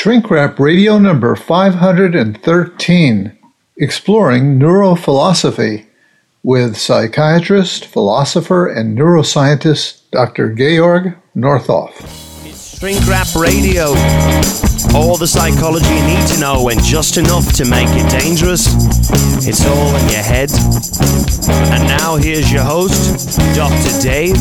Shrink Rap Radio number 513, Exploring Neurophilosophy, with psychiatrist, philosopher, and neuroscientist Dr. Georg Northoff. It's Shrink Rap Radio. All the psychology you need to know and just enough to make it dangerous. It's all in your head. And now here's your host, Dr. Dave.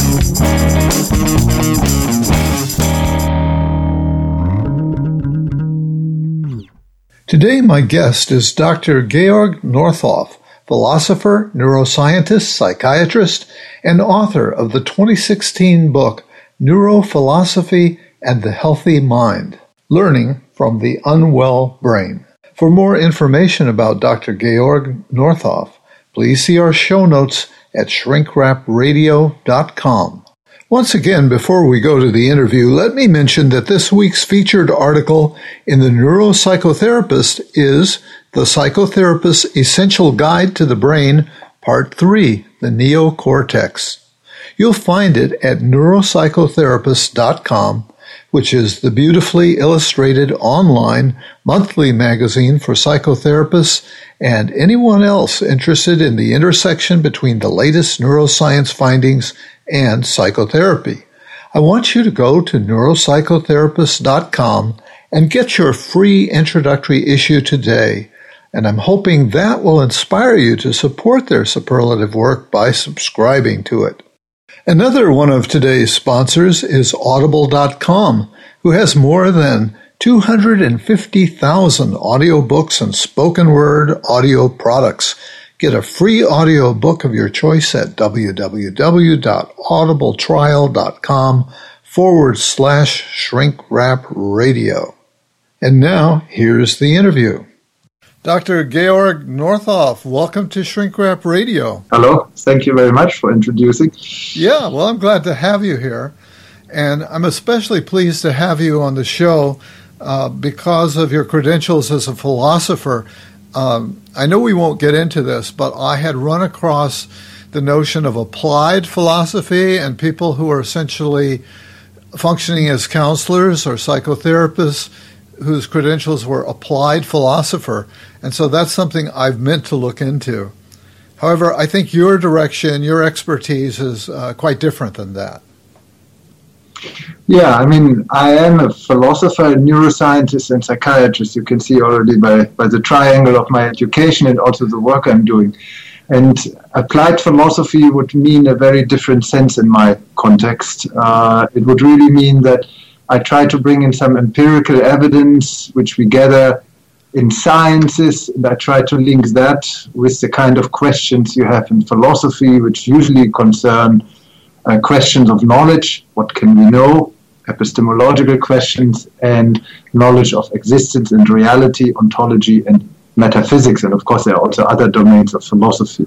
Today my guest is Dr. Georg Northoff, philosopher, neuroscientist, psychiatrist, and author of the 2016 book Neurophilosophy and the Healthy Mind, Learning from the Unwell Brain. For more information about Dr. Georg Northoff, please see our show notes at shrinkrapradio.com. Once again, before we go to the interview, let me mention that this week's featured article in the Neuropsychotherapist is The Psychotherapist's Essential Guide to the Brain, Part 3, The Neocortex. You'll find it at neuropsychotherapist.com, which is the beautifully illustrated online monthly magazine for psychotherapists and anyone else interested in the intersection between the latest neuroscience findings and psychotherapy. I want you to go to neuropsychotherapist.com and get your free introductory issue today, and I'm hoping that will inspire you to support their superlative work by subscribing to it. Another one of today's sponsors is Audible.com, who has more than 250,000 audiobooks and spoken word audio products. Get a free audiobook of your choice at www.audibletrial.com/shrinkrapradio. And now, here's the interview. Dr. Georg Northoff, welcome to Shrink Rap Radio. Hello. Thank you very much for introducing. Yeah, well, I'm glad to have you here. And I'm especially pleased to have you on the show because of your credentials as a philosopher. I know we won't get into this, but I had run across the notion of applied philosophy and people who are essentially functioning as counselors or psychotherapists whose credentials were applied philosopher. And so that's something I've meant to look into. However, I think your direction, your expertise is quite different than that. Yeah, I mean, I am a philosopher, neuroscientist, and psychiatrist. You can see already by the triangle of my education and also the work I'm doing. And applied philosophy would mean a very different sense in my context. It would really mean that I try to bring in some empirical evidence which we gather in sciences, and I try to link that with the kind of questions you have in philosophy, which usually concern questions of knowledge, what can we know, epistemological questions, and knowledge of existence and reality, ontology, and metaphysics. And of course, there are also other domains of philosophy.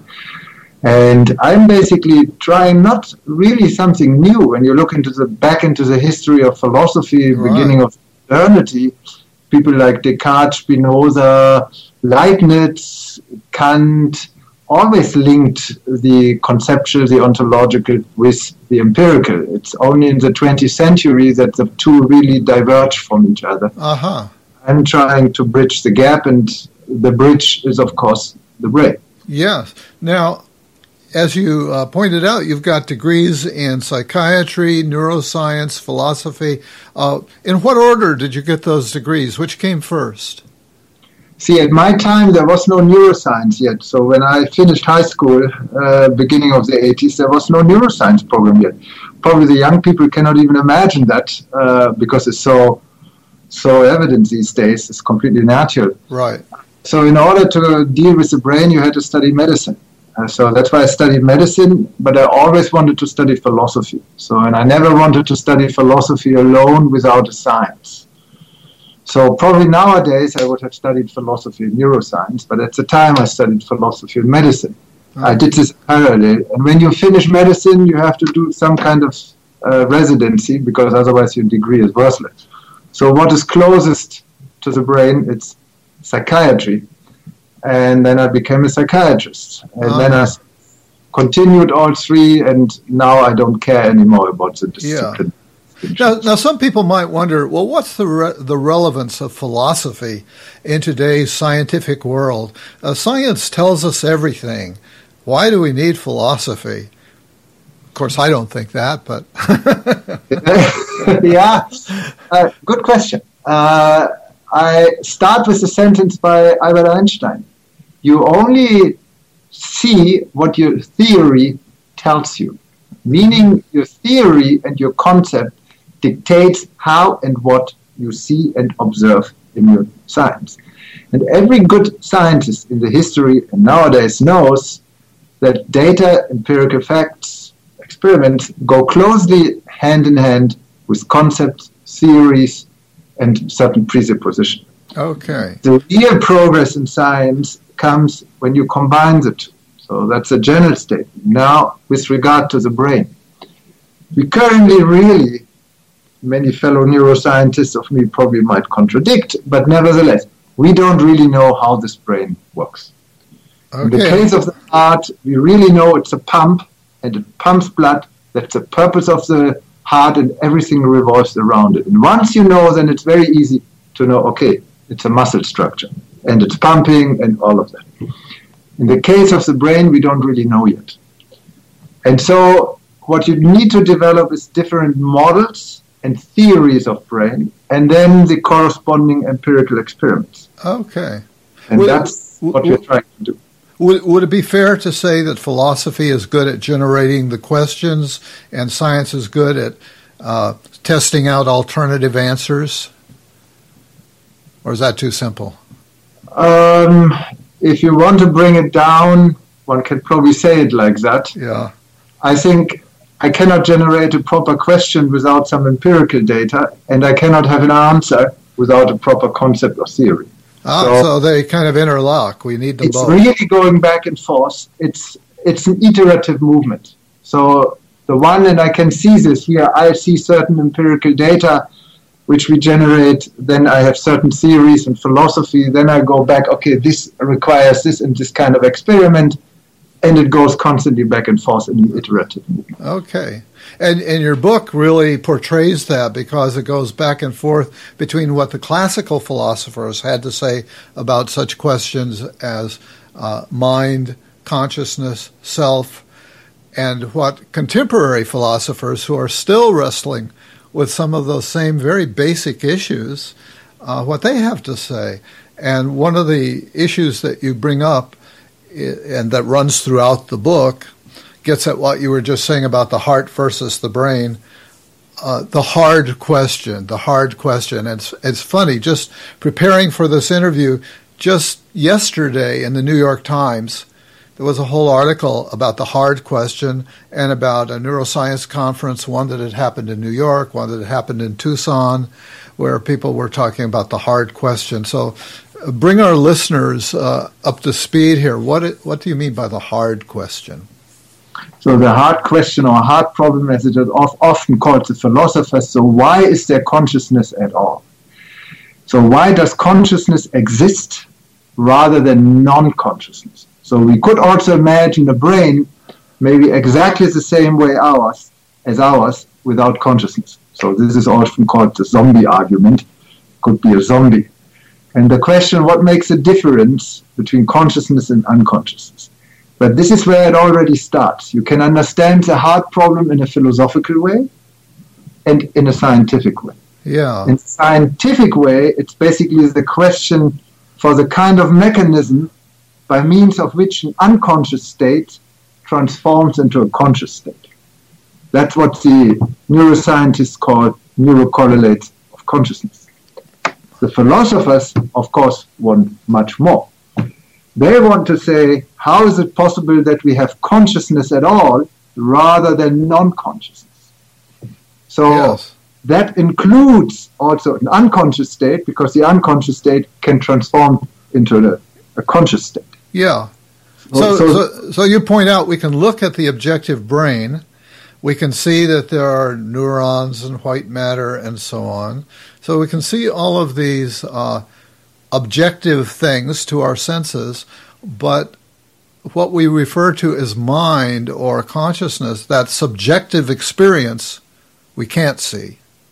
And I'm basically trying not really something new. When you look back into the history of philosophy, right, beginning of modernity, people like Descartes, Spinoza, Leibniz, Kant, always linked the conceptual, the ontological with the empirical. It's only in the 20th century that the two really diverge from each other. I'm trying to bridge the gap, and the bridge is, of course, the brain. Yes. Now, as you pointed out, you've got degrees in psychiatry, neuroscience, philosophy. In what order did you get those degrees? Which came first? See, at my time, there was no neuroscience yet. So when I finished high school, beginning of the 80s, there was no neuroscience program yet. Probably the young people cannot even imagine that because it's so evident these days. It's completely natural. Right. So in order to deal with the brain, you had to study medicine. So that's why I studied medicine, but I always wanted to study philosophy. And I never wanted to study philosophy alone without a science. So probably nowadays I would have studied philosophy and neuroscience, but at the time I studied philosophy and medicine. I did this parallel. And when you finish medicine, you have to do some kind of residency, because otherwise your degree is worthless. So what is closest to the brain? It's psychiatry. And then I became a psychiatrist. And then I continued all three, and now I don't care anymore about the discipline. Yeah. Now, some people might wonder, well, what's the relevance of philosophy in today's scientific world? Science tells us everything. Why do we need philosophy? Of course, I don't think that, but... Yeah, good question. I start with a sentence by Albert Einstein. You only see what your theory tells you, meaning your theory and your concept dictates how and what you see and observe in your science. And every good scientist in the history and nowadays knows that data, empirical facts, experiments go closely hand in hand with concepts, theories, and certain presuppositions. Okay. The real progress in science comes when you combine the two. So that's a general statement. Now, with regard to the brain, we currently really, many fellow neuroscientists of me probably might contradict, but nevertheless, we don't really know how this brain works. Okay. In the case of the heart, we really know it's a pump, and it pumps blood. That's the purpose of the heart, and everything revolves around it. And once you know, then it's very easy to know, okay, it's a muscle structure, and it's pumping, and all of that. In the case of the brain, we don't really know yet. And so what you need to develop is different models and theories of brain, and then the corresponding empirical experiments. Okay. And that's what we're trying to do. Would it be fair to say that philosophy is good at generating the questions and science is good at testing out alternative answers? Or is that too simple? If you want to bring it down, one can probably say it like that. Yeah. I think I cannot generate a proper question without some empirical data, and I cannot have an answer without a proper concept or theory. So they kind of interlock. We need them both. It's really going back and forth. It's an iterative movement. So the one, and I can see this here, I see certain empirical data which we generate, then I have certain theories and philosophy, then I go back, okay, this requires this and this kind of experiment, and it goes constantly back and forth in an iterative movement. Okay. And your book really portrays that because it goes back and forth between what the classical philosophers had to say about such questions as mind, consciousness, self, and what contemporary philosophers who are still wrestling with some of those same very basic issues, what they have to say. And one of the issues that you bring up and that runs throughout the book gets at what you were just saying about the heart versus the brain, the hard question. It's funny, just preparing for this interview, just yesterday in the New York Times, there was a whole article about the hard question and about a neuroscience conference, one that had happened in New York, one that had happened in Tucson, where people were talking about the hard question. So bring our listeners up to speed here. What do you mean by the hard question? So the hard question or hard problem, as it is often called to philosophers, so why is there consciousness at all? So why does consciousness exist rather than non-consciousness? So we could also imagine a brain maybe exactly the same way as ours without consciousness. So this is often called the zombie argument. Could be a zombie. And the question, what makes a difference between consciousness and unconsciousness? But this is where it already starts. You can understand the hard problem in a philosophical way and in a scientific way. Yeah. In a scientific way, it's basically the question for the kind of mechanism by means of which an unconscious state transforms into a conscious state. That's what the neuroscientists call neurocorrelates of consciousness. The philosophers, of course, want much more. They want to say, how is it possible that we have consciousness at all rather than non-consciousness? So yes, that includes also an unconscious state, because the unconscious state can transform into a conscious state. Yeah. So you point out we can look at the objective brain. We can see that there are neurons and white matter and so on. So we can see all of these objective things to our senses, but what we refer to as mind or consciousness, that subjective experience, we can't see.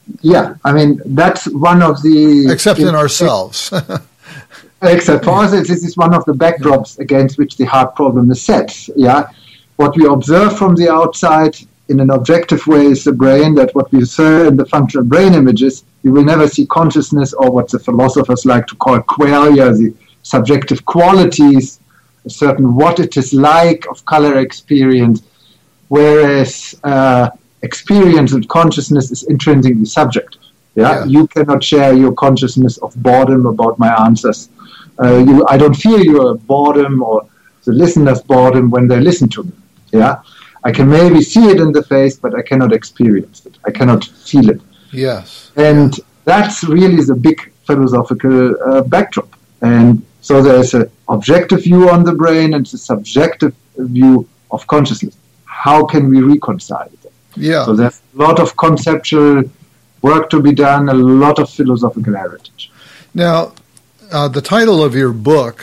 Yeah, I mean, that's one of the... Except in ourselves. Except for us, this is one of the backdrops against which the heart problem is set. Yeah, what we observe from the outside in an objective way is the brain, that what we see in the functional brain images, we will never see consciousness, or what the philosophers like to call qualia, the subjective qualities, a certain what it is like of color experience, whereas experience and consciousness is intrinsically subjective. Yeah? You cannot share your consciousness of boredom about my answers. I don't feel your boredom or the listener's boredom when they listen to me. Yeah, I can maybe see it in the face, but I cannot experience it. I cannot feel it. Yes, and that's really the big philosophical backdrop. And so there's an objective view on the brain and a subjective view of consciousness. How can we reconcile them? Yeah. So there's a lot of conceptual work to be done, a lot of philosophical heritage. Now, the title of your book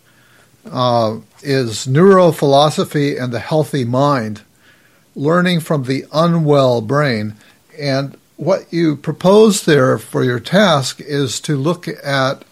is Neurophilosophy and the Healthy Mind, Learning from the Unwell Brain. And what you propose there for your task is to look at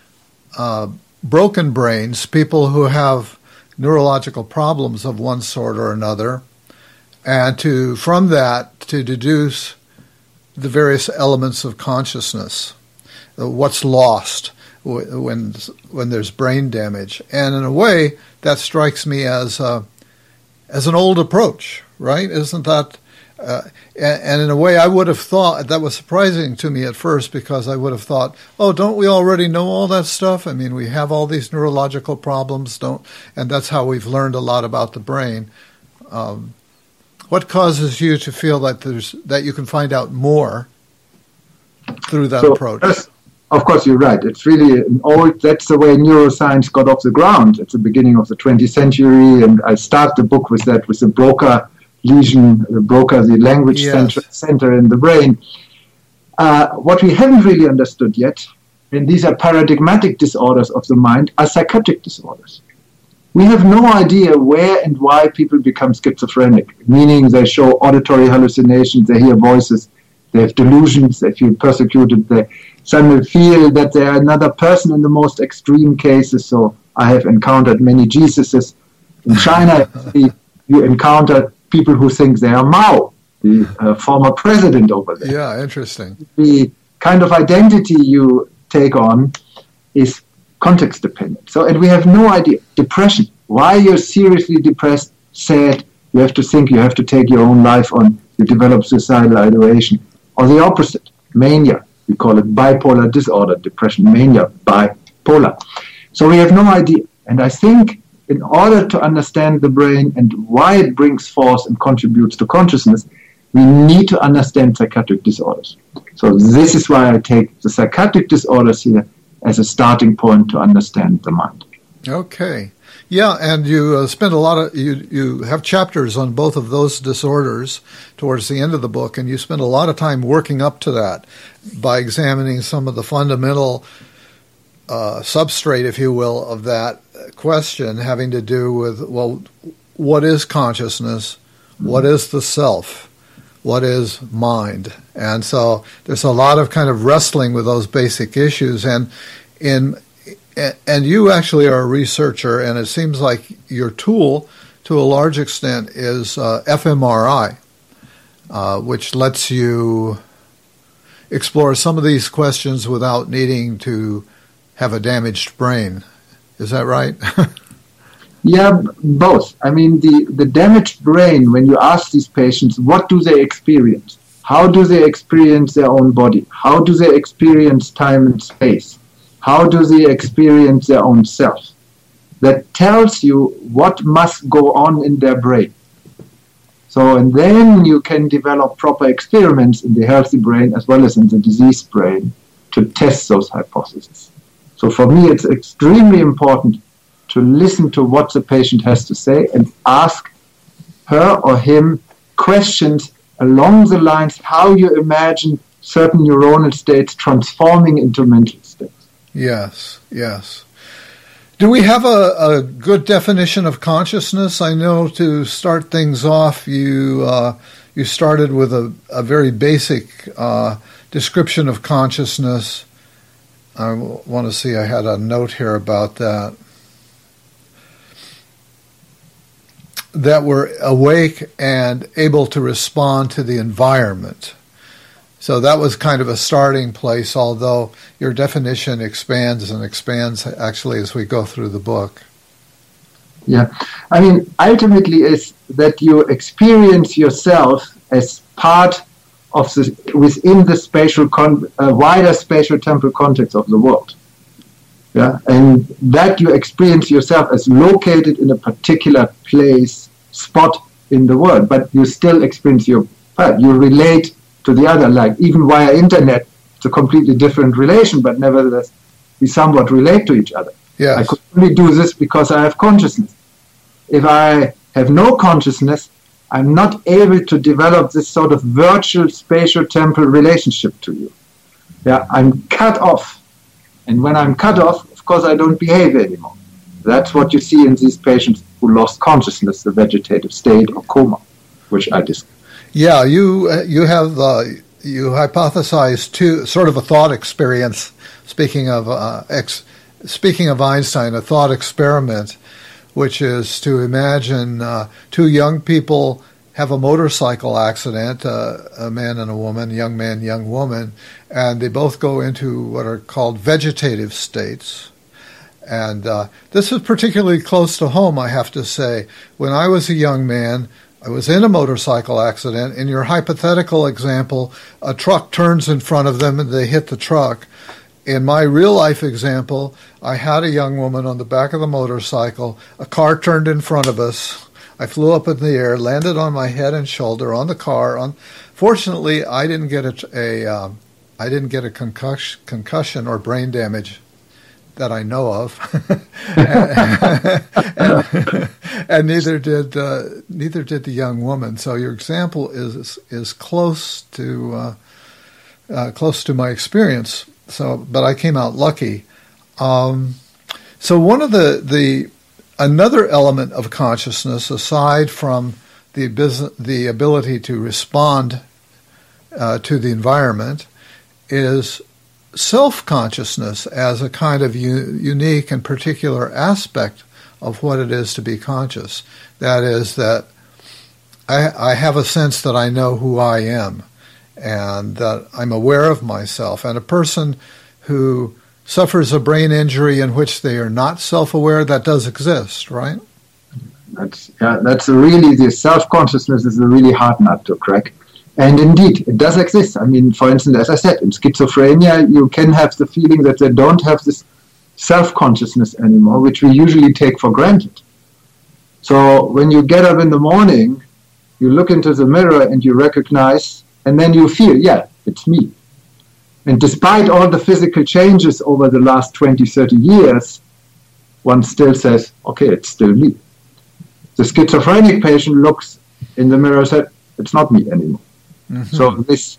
broken brains, people who have neurological problems of one sort or another, and from that to deduce the various elements of consciousness, what's lost when there's brain damage. And in a way, that strikes me as an old approach, right? Isn't that? And in a way, I would have thought, that was surprising to me at first, because I would have thought, oh, don't we already know all that stuff? I mean, we have all these neurological problems, and that's how we've learned a lot about the brain. What causes you to feel that you can find out more through that approach? Of course, you're right. It's really that's the way neuroscience got off the ground at the beginning of the 20th century. And I start the book with that, with the Broca lesion, the language center in the brain. What we haven't really understood yet, and these are paradigmatic disorders of the mind, are psychiatric disorders. We have no idea where and why people become schizophrenic, meaning they show auditory hallucinations, they hear voices, they have delusions, they feel persecuted, they suddenly feel that they are another person in the most extreme cases. So I have encountered many Jesuses. In China, you encounter people who think they are Mao, the former president over there. Yeah, interesting. The kind of identity you take on is context dependent. So, and we have no idea. Depression. Why you're seriously depressed, sad, you have to think, you have to take your own life on, you develop suicidal ideation. Or the opposite, mania. We call it bipolar disorder, depression, mania, bipolar. So we have no idea. And I think in order to understand the brain and why it brings force and contributes to consciousness, we need to understand psychiatric disorders. So this is why I take the psychiatric disorders here as a starting point to understand the mind. Okay. Yeah, and you spend you have chapters on both of those disorders towards the end of the book, and you spend a lot of time working up to that by examining some of the fundamental substrate, if you will, of that question, having to do with, well, what is consciousness? What is the self? What is mind? And so there's a lot of kind of wrestling with those basic issues, and you actually are a researcher, and it seems like your tool, to a large extent, is fMRI, which lets you explore some of these questions without needing to have a damaged brain. Is that right? Yeah, both. I mean, the damaged brain, when you ask these patients, what do they experience? How do they experience their own body? How do they experience time and space? How do they experience their own self? That tells you what must go on in their brain. So, and then you can develop proper experiments in the healthy brain as well as in the diseased brain to test those hypotheses. So for me, it's extremely important to listen to what the patient has to say and ask her or him questions along the lines how you imagine certain neuronal states transforming into mental states. Yes, yes. Do we have a good definition of consciousness? I know to start things off, you started with a very basic description of consciousness. I want to see, I had a note here about that. That we're awake and able to respond to the environment. So that was kind of a starting place, although your definition expands and expands actually as we go through the book. Yeah, I mean, ultimately is that you experience yourself as part of within the spatial wider spatial temporal context of the world. Yeah, and that you experience yourself as located in a particular place, spot in the world, but you still experience you relate to the other, like even via internet, it's a completely different relation, but nevertheless, we somewhat relate to each other. Yes. I could only do this because I have consciousness. If I have no consciousness, I'm not able to develop this sort of virtual spatial temporal relationship to you. Yeah, I'm cut off. And when I'm cut off, of course, I don't behave anymore. That's what you see in these patients who lost consciousness, the vegetative state or coma, which I discussed. Yeah, you hypothesized two sort of a thought experience. Speaking of Einstein, a thought experiment, which is to imagine two young people have a motorcycle accident, a man and a woman, young man, young woman, and they both go into what are called vegetative states. And this is particularly close to home, I have to say. When I was a young man, I was in a motorcycle accident. In your hypothetical example, a truck turns in front of them and they hit the truck. In my real-life example, I had a young woman on the back of the motorcycle. A car turned in front of us. I flew up in the air, landed on my head and shoulder on the car. Fortunately, I didn't get a concussion or brain damage that I know of, and neither did the young woman. So your example is close to my experience. So, but I came out lucky. So one of another element of consciousness, aside from the ability to respond to the environment, is self-consciousness as a kind of unique and particular aspect of what it is to be conscious. That is that I have a sense that I know who I am and that I'm aware of myself. And a person who suffers a brain injury in which they are not self-aware, that does exist, right? That's really, the self-consciousness is a really hard nut to crack. And indeed, it does exist. I mean, for instance, as I said, in schizophrenia, you can have the feeling that they don't have this self-consciousness anymore, which we usually take for granted. So when you get up in the morning, you look into the mirror and you recognize, and then you feel, yeah, it's me. And despite all the physical changes over the last 20, 30 years, one still says, okay, it's still me. The schizophrenic patient looks in the mirror and says, it's not me anymore. Mm-hmm. So this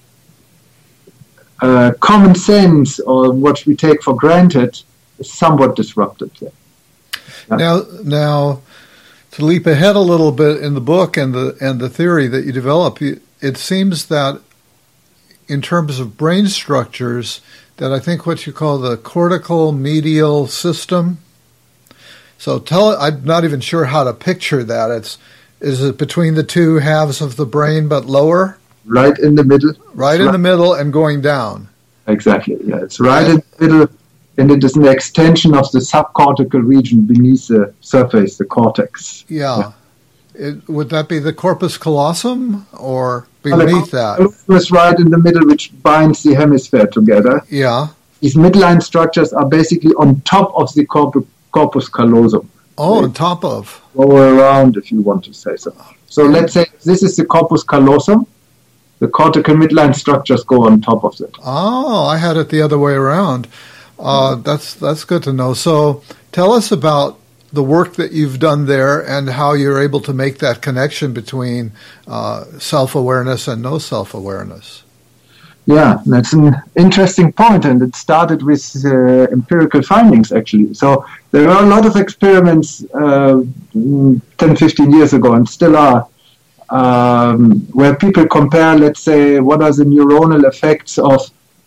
common sense, or what we take for granted, is somewhat disrupted there. Yeah. Now, to leap ahead a little bit in the book and the theory that you develop, it seems that in terms of brain structures, that I think what you call the cortical medial system. So I'm not even sure how to picture that. Is it between the two halves of the brain but lower? Right in the middle. Right in the middle and going down. Exactly, yeah. It's right in the middle, and it is an extension of the subcortical region beneath the surface, the cortex. Yeah. Would that be the corpus callosum or beneath that? It's right in the middle, which binds the hemisphere together. Yeah. These midline structures are basically on top of the corpus callosum. Oh, on top of. Go around, if you want to say so. So let's say this is the corpus callosum. The cortical midline structures go on top of it. Oh, I had it the other way around. That's good to know. So tell us about the work that you've done there and how you're able to make that connection between self-awareness and no self-awareness. Yeah, that's an interesting point, and it started with empirical findings, actually. So there are a lot of experiments 10, 15 years ago, and still are, where people compare, let's say, what are the neuronal effects of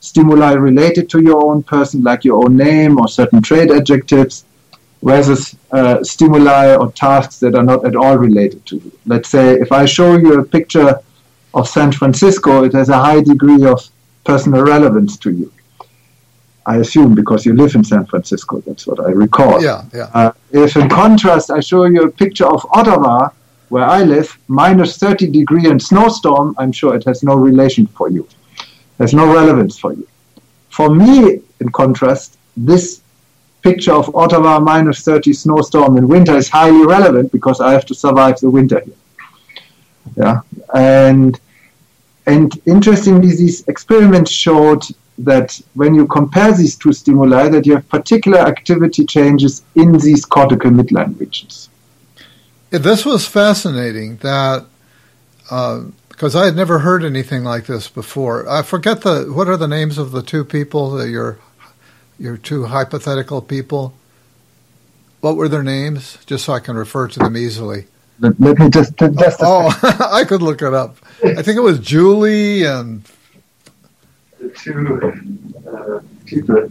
stimuli related to your own person, like your own name or certain trait adjectives, versus stimuli or tasks that are not at all related to you. Let's say if I show you a picture of San Francisco, it has a high degree of personal relevance to you. I assume because you live in San Francisco, that's what I recall. If in contrast I show you a picture of Ottawa, where I live, minus 30 degree and snowstorm, I'm sure it has no relation for you. There's no relevance for you. For me, in contrast, this picture of Ottawa minus 30 snowstorm in winter is highly relevant because I have to survive the winter here. Yeah, and interestingly, these experiments showed that when you compare these two stimuli, that you have particular activity changes in these cortical midline regions. This was fascinating. That because I had never heard anything like this before. I forget what are the names of the two people, your two hypothetical people? What were their names? Just so I can refer to them easily. Let me just I could look it up. I think it was Julie and the two people.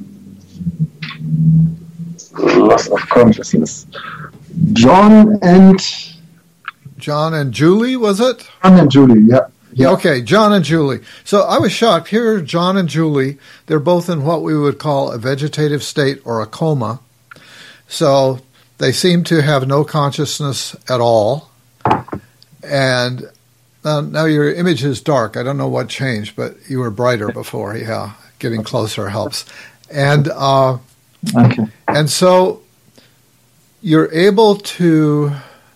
Loss of consciousness. John and Julie, was it? John and Julie, yeah. Okay, John and Julie. So I was shocked. Here are John and Julie. They're both in what we would call a vegetative state or a coma. So they seem to have no consciousness at all. And now your image is dark. I don't know what changed, but you were brighter before. Yeah, getting closer helps. And okay. And so you're able to.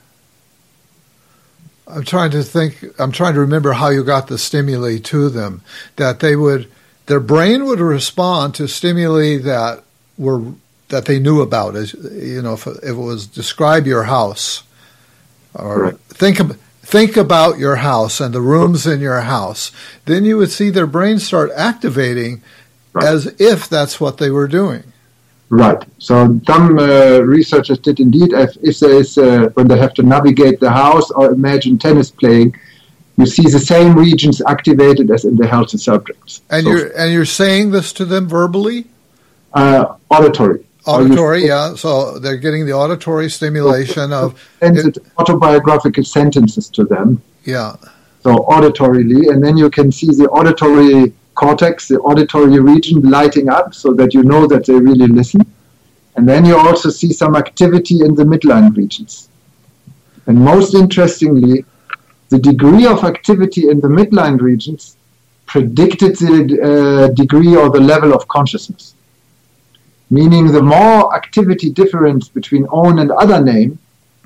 I'm trying to remember how you got the stimuli to them. That their brain would respond to stimuli that they knew about. As you know, if it was describe your house, or think about your house and the rooms in your house, then you would see their brains start activating as if that's what they were doing. Right. So some researchers did indeed. If there is when they have to navigate the house or imagine tennis playing, you see the same regions activated as in the healthy subjects. And you're saying this to them verbally? Auditory. Auditory, yeah. So they're getting the auditory stimulation of autobiographical sentences to them. Yeah. So auditorily, and then you can see the auditory cortex, the auditory region lighting up so that you know that they really listen. And then you also see some activity in the midline regions. And most interestingly, the degree of activity in the midline regions predicted the degree or the level of consciousness. Meaning the more activity difference between own and other name,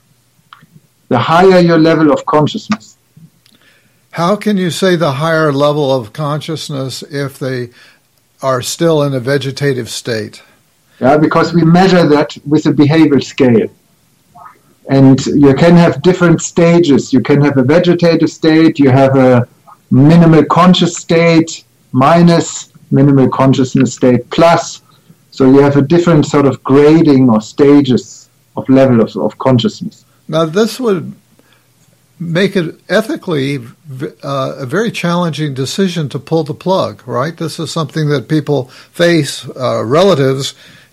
the higher your level of consciousness. How can you say the higher level of consciousness if they are still in a vegetative state? Yeah, because we measure that with a behavioral scale. And you can have different stages. You can have a vegetative state, you have a minimal conscious state, minus minimal consciousness state, plus. So you have a different sort of grading or stages of level of consciousness. Now this would make it ethically a very challenging decision to pull the plug, right? This is something that people face, relatives.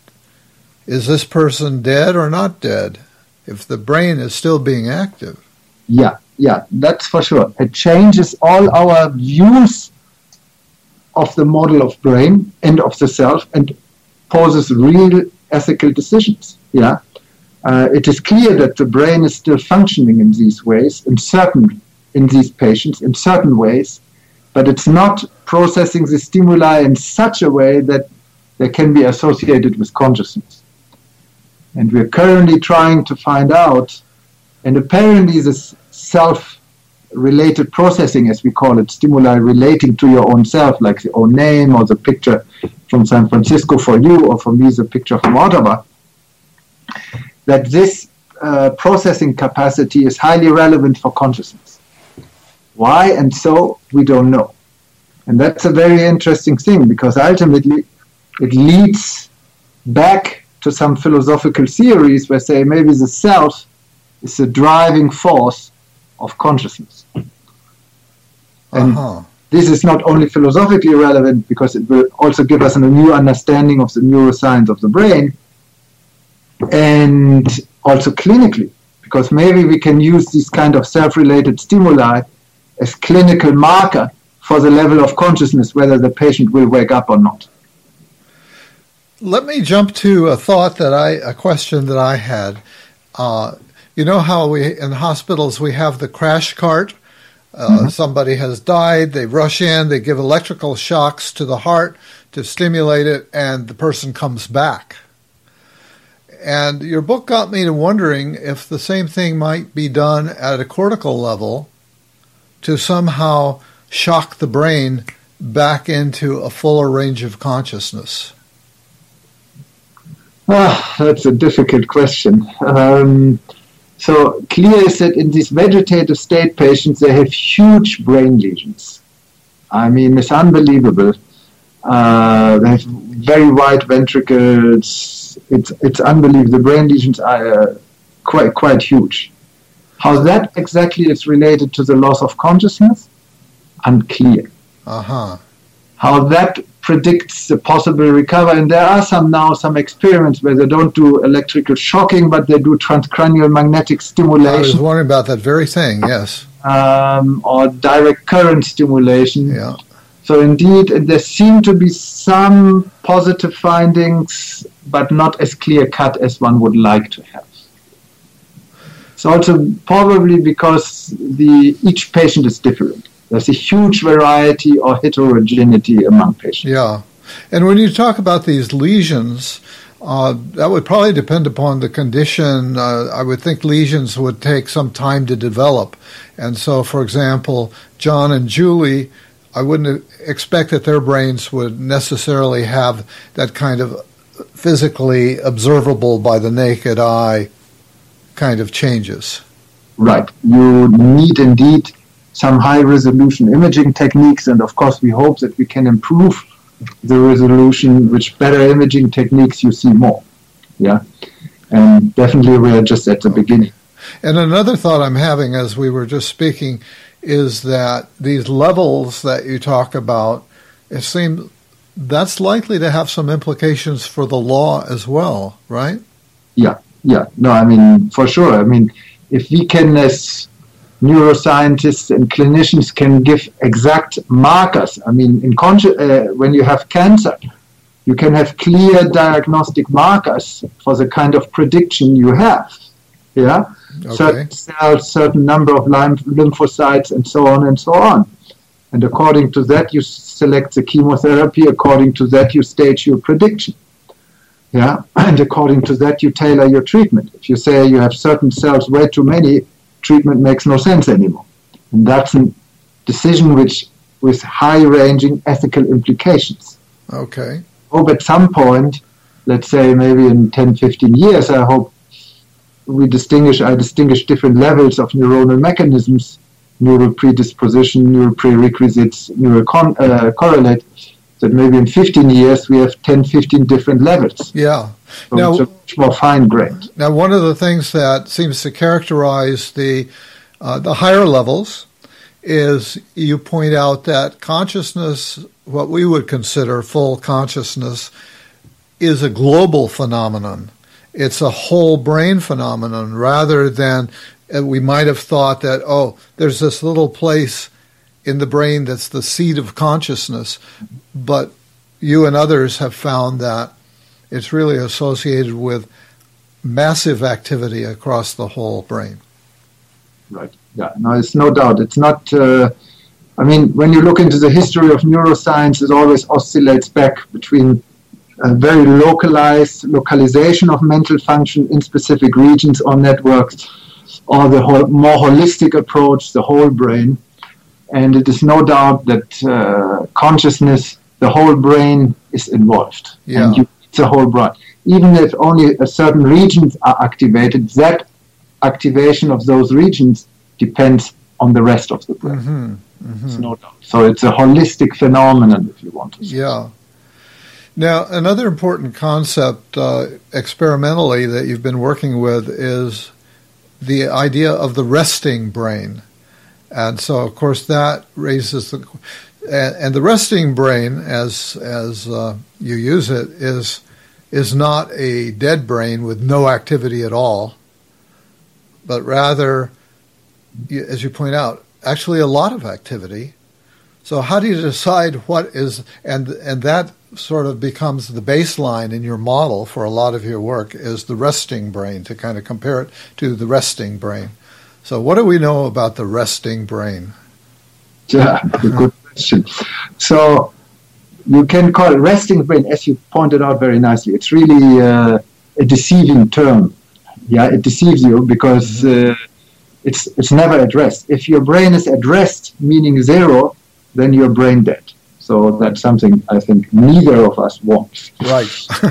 Is this person dead or not dead? If the brain is still being active. Yeah, that's for sure. It changes all our views of the model of brain and of the self and poses real ethical decisions. Yeah. It is clear that the brain is still functioning in these ways, in these patients, in certain ways, but it's not processing the stimuli in such a way that they can be associated with consciousness. And we're currently trying to find out, and apparently this self-related processing, as we call it, stimuli relating to your own self, like the own name or the picture from San Francisco for you, or for me the picture from Ottawa, that this processing capacity is highly relevant for consciousness. Why and so, we don't know. And that's a very interesting thing, because ultimately it leads back to some philosophical theories where say maybe the self is the driving force of consciousness. And this is not only philosophically relevant because it will also give us a new understanding of the neuroscience of the brain, and also clinically, because maybe we can use these kind of self-related stimuli as clinical marker for the level of consciousness, whether the patient will wake up or not. Let me jump to a question that I had. You know how in hospitals we have the crash cart? Somebody has died, they rush in, they give electrical shocks to the heart to stimulate it, and the person comes back. And your book got me to wondering if the same thing might be done at a cortical level to somehow shock the brain back into a fuller range of consciousness. That's a difficult question. So clear is that in these vegetative state patients, they have huge brain lesions. I mean, it's unbelievable. They have very wide ventricles. It's unbelievable. The brain lesions are quite huge. How that exactly is related to the loss of consciousness, unclear. How that predicts the possible recovery, and there are some experiments where they don't do electrical shocking, but they do transcranial magnetic stimulation. I was wondering about that very thing, yes. Or direct current stimulation. Yeah. So indeed, there seem to be some positive findings, but not as clear-cut as one would like to have. It's also probably because each patient is different. There's a huge variety or heterogeneity among patients. Yeah. And when you talk about these lesions, that would probably depend upon the condition. I would think lesions would take some time to develop. And so, for example, John and Julie, I wouldn't expect that their brains would necessarily have that kind of physically observable by the naked eye kind of changes. Right. You need indeed some high-resolution imaging techniques, and of course we hope that we can improve the resolution. With better imaging techniques, you see more. Yeah, and definitely we are just at the beginning. And another thought I'm having as we were just speaking is that these levels that you talk about, it seems that's likely to have some implications for the law as well, right? Yeah. No, I mean, for sure. I mean, if we can, as neuroscientists and clinicians, can give exact markers. I mean, when you have cancer, you can have clear diagnostic markers for the kind of prediction you have. Yeah, okay. Certain cells, certain number of lymphocytes, and so on and so on. And according to that, you select the chemotherapy. According to that, you stage your prediction. Yeah, and according to that, you tailor your treatment. If you say you have certain cells, way too many, treatment makes no sense anymore. And that's a decision with high-ranging ethical implications. Okay. Hope at some point, let's say maybe in 10, 15 years, I hope I distinguish different levels of neuronal mechanisms, neural predisposition, neural prerequisites, neural correlate, that maybe in 15 years we have 10, 15 different levels. Yeah. So now, it's much more fine-grained. Now, one of the things that seems to characterize the higher levels is you point out that consciousness, what we would consider full consciousness, is a global phenomenon. It's a whole brain phenomenon rather than we might have thought that, there's this little place in the brain that's the seat of consciousness. But you and others have found that it's really associated with massive activity across the whole brain. Right. Yeah. No, it's no doubt. It's not. When you look into the history of neuroscience, it always oscillates back between a very localization of mental function in specific regions or networks, or the more holistic approach, the whole brain. And it is no doubt that consciousness, the whole brain is involved. Yeah. And it's a whole brain. Even if only certain regions are activated, that activation of those regions depends on the rest of the brain. Mm-hmm. Mm-hmm. It's no doubt. So it's a holistic phenomenon, if you want to say. Yeah. Now, another important concept experimentally that you've been working with is the idea of the resting brain. And so, of course, that raises And the resting brain, as you use it, is not a dead brain with no activity at all, but rather, as you point out, actually a lot of activity. So how do you decide what is, and that sort of becomes the baseline in your model for a lot of your work, is the resting brain, to kind of compare it to the resting brain. So what do we know about the resting brain? Yeah, good question. So you can call it resting brain, as you pointed out very nicely. It's really a deceiving term. Yeah, it deceives you because it's never at rest. If your brain is at rest, meaning zero, then you're brain dead. So that's something I think neither of us wants. Right.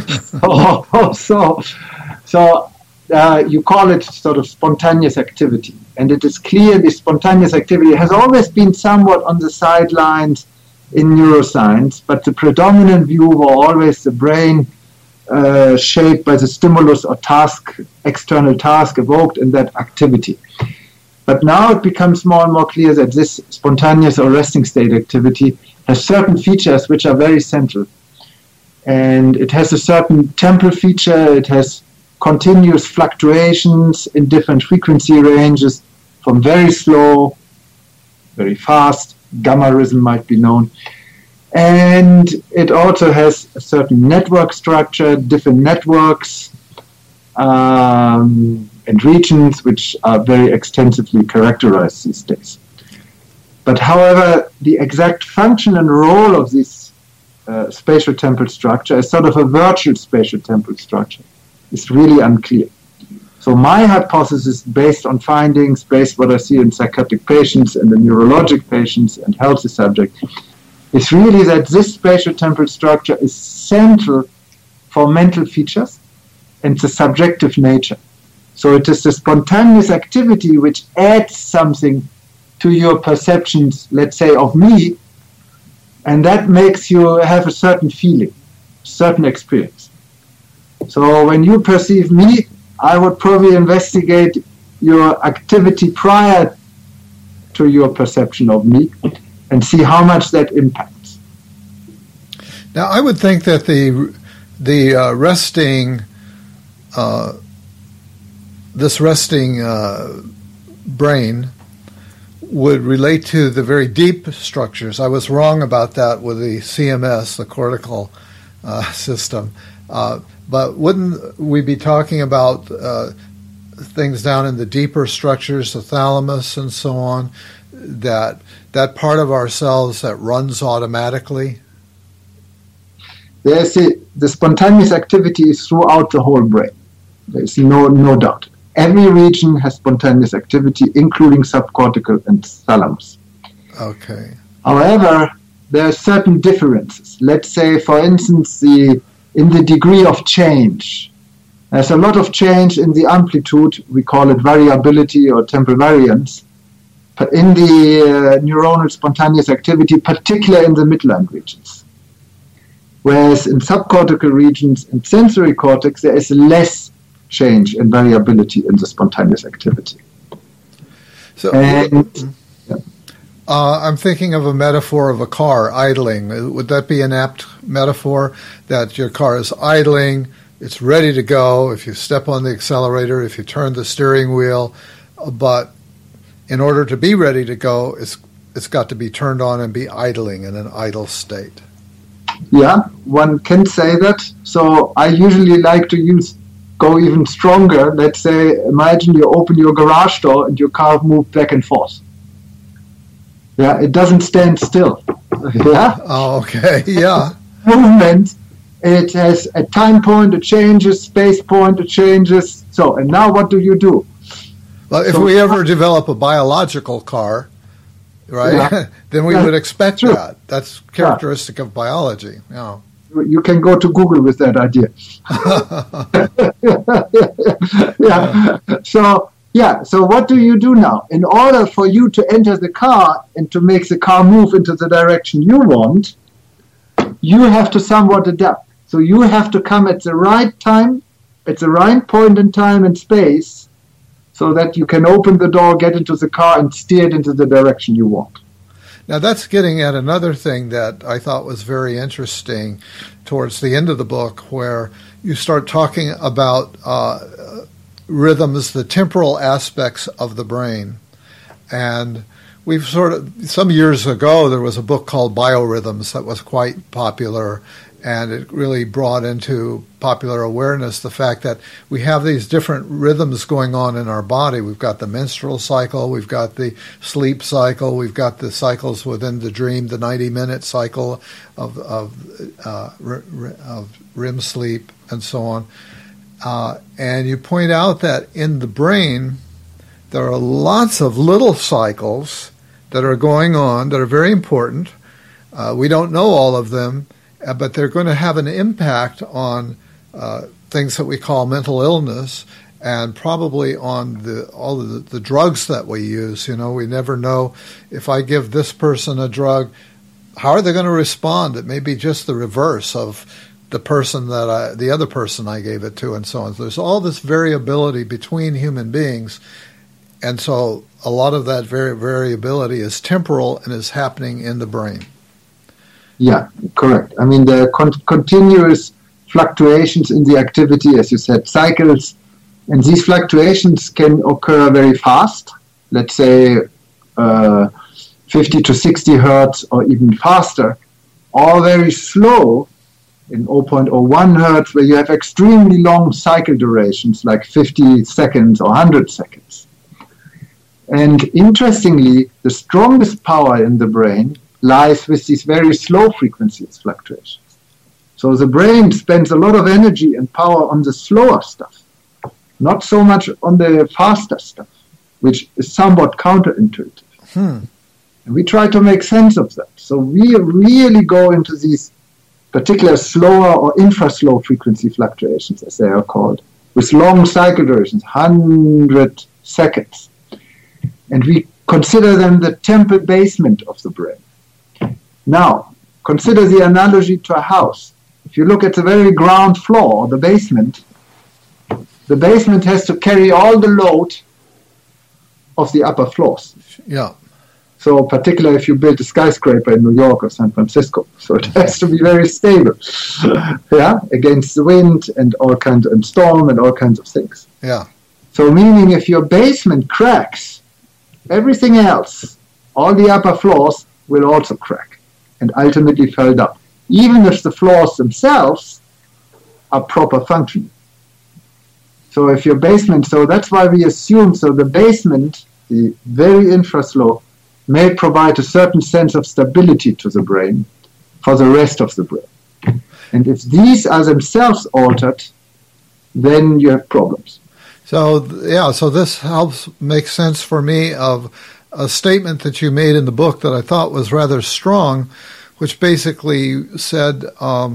So you call it sort of spontaneous activity. And it is clear the spontaneous activity has always been somewhat on the sidelines in neuroscience, but the predominant view was always the brain shaped by the stimulus or task, external task evoked in that activity. But now it becomes more and more clear that this spontaneous or resting state activity has certain features which are very central. And it has a certain temporal feature, it has continuous fluctuations in different frequency ranges, from very slow, very fast, gamma rhythm might be known. And it also has a certain network structure, different networks, and regions which are very extensively characterized these days. But however, the exact function and role of this spatial-temporal structure as sort of a virtual spatial-temporal structure is really unclear. So my hypothesis, based on findings, based on what I see in psychiatric patients and in neurologic patients and healthy subjects, is really that this spatial-temporal structure is central for mental features and the subjective nature. So it is the spontaneous activity which adds something to your perceptions, let's say, of me, and that makes you have a certain feeling, certain experience. So when you perceive me, I would probably investigate your activity prior to your perception of me and see how much that impacts. Now, I would think that the resting brain would relate to the very deep structures. I was wrong about that with the CMS, the cortical system. But wouldn't we be talking about things down in the deeper structures, the thalamus and so on, that part of ourselves that runs automatically? Yes, the spontaneous activity is throughout the whole brain. There's no doubt. Every region has spontaneous activity, including subcortical and thalamus. Okay. However, there are certain differences. Let's say, for instance, in the degree of change. There's a lot of change in the amplitude. We call it variability or temporal variance. But in the neuronal spontaneous activity, particularly in the midline regions. Whereas in subcortical regions and sensory cortex, there is less change and variability in the spontaneous activity. So, I'm thinking of a metaphor of a car idling. Would that be an apt metaphor, that your car is idling, it's ready to go if you step on the accelerator, if you turn the steering wheel, but in order to be ready to go, it's got to be turned on and be idling in an idle state? Yeah, one can say that. So I usually like to go even stronger. Let's say, imagine you open your garage door and your car moves back and forth. Yeah, it doesn't stand still. Yeah. Oh, okay. Yeah. Movement. It has a time point, it changes, space point, it changes. So, and now what do you do? Well, if we ever develop a biological car, right, yeah, then we would expect that. That's characteristic of biology. Yeah. You can go to Google with that idea. Yeah. So what do you do now? In order for you to enter the car and to make the car move into the direction you want, you have to somewhat adapt. So you have to come at the right time, at the right point in time and space, so that you can open the door, get into the car, and steer it into the direction you want. Now that's getting at another thing that I thought was very interesting towards the end of the book, where you start talking about rhythms, the temporal aspects of the brain. And we've some years ago, there was a book called Biorhythms that was quite popular, and it really brought into popular awareness the fact that we have these different rhythms going on in our body. We've got the menstrual cycle, we've got the sleep cycle, we've got the cycles within the dream, the 90-minute cycle of REM sleep, and so on. And you point out that in the brain, there are lots of little cycles that are going on that are very important. We don't know all of them, but they're going to have an impact on things that we call mental illness, and probably on all of the drugs that we use. You know, we never know if I give this person a drug, how are they going to respond? It may be just the reverse of the person the other person I gave it to, and so on. So there's all this variability between human beings, and so a lot of that variability is temporal and is happening in the brain. Yeah, correct. I mean, the continuous fluctuations in the activity, as you said, cycles, and these fluctuations can occur very fast, let's say 50 to 60 hertz or even faster, or very slow in 0.01 hertz, where you have extremely long cycle durations, like 50 seconds or 100 seconds. And interestingly, the strongest power in the brain lies with these very slow frequencies fluctuations. So the brain spends a lot of energy and power on the slower stuff, not so much on the faster stuff, which is somewhat counterintuitive. And we try to make sense of that. So we really go into these particular slower or infra-slow frequency fluctuations, as they are called, with long cycle durations, 100 seconds. And we consider them the temple basement of the brain. Now, consider the analogy to a house. If you look at the very ground floor, the basement has to carry all the load of the upper floors. Yeah. So particularly if you build a skyscraper in New York or San Francisco. So it has to be very stable, yeah, against the wind and all kinds and storm and all kinds of things. Yeah. So meaning if your basement cracks, everything else, all the upper floors will also crack and ultimately fall down, even if the floors themselves are proper functioning. So if your basement, so that's why we assume, so the basement, the very infra-slow, may provide a certain sense of stability to the brain for the rest of the brain. And if these are themselves altered, then you have problems. So, yeah, so this helps make sense for me of a statement that you made in the book that I thought was rather strong, which basically said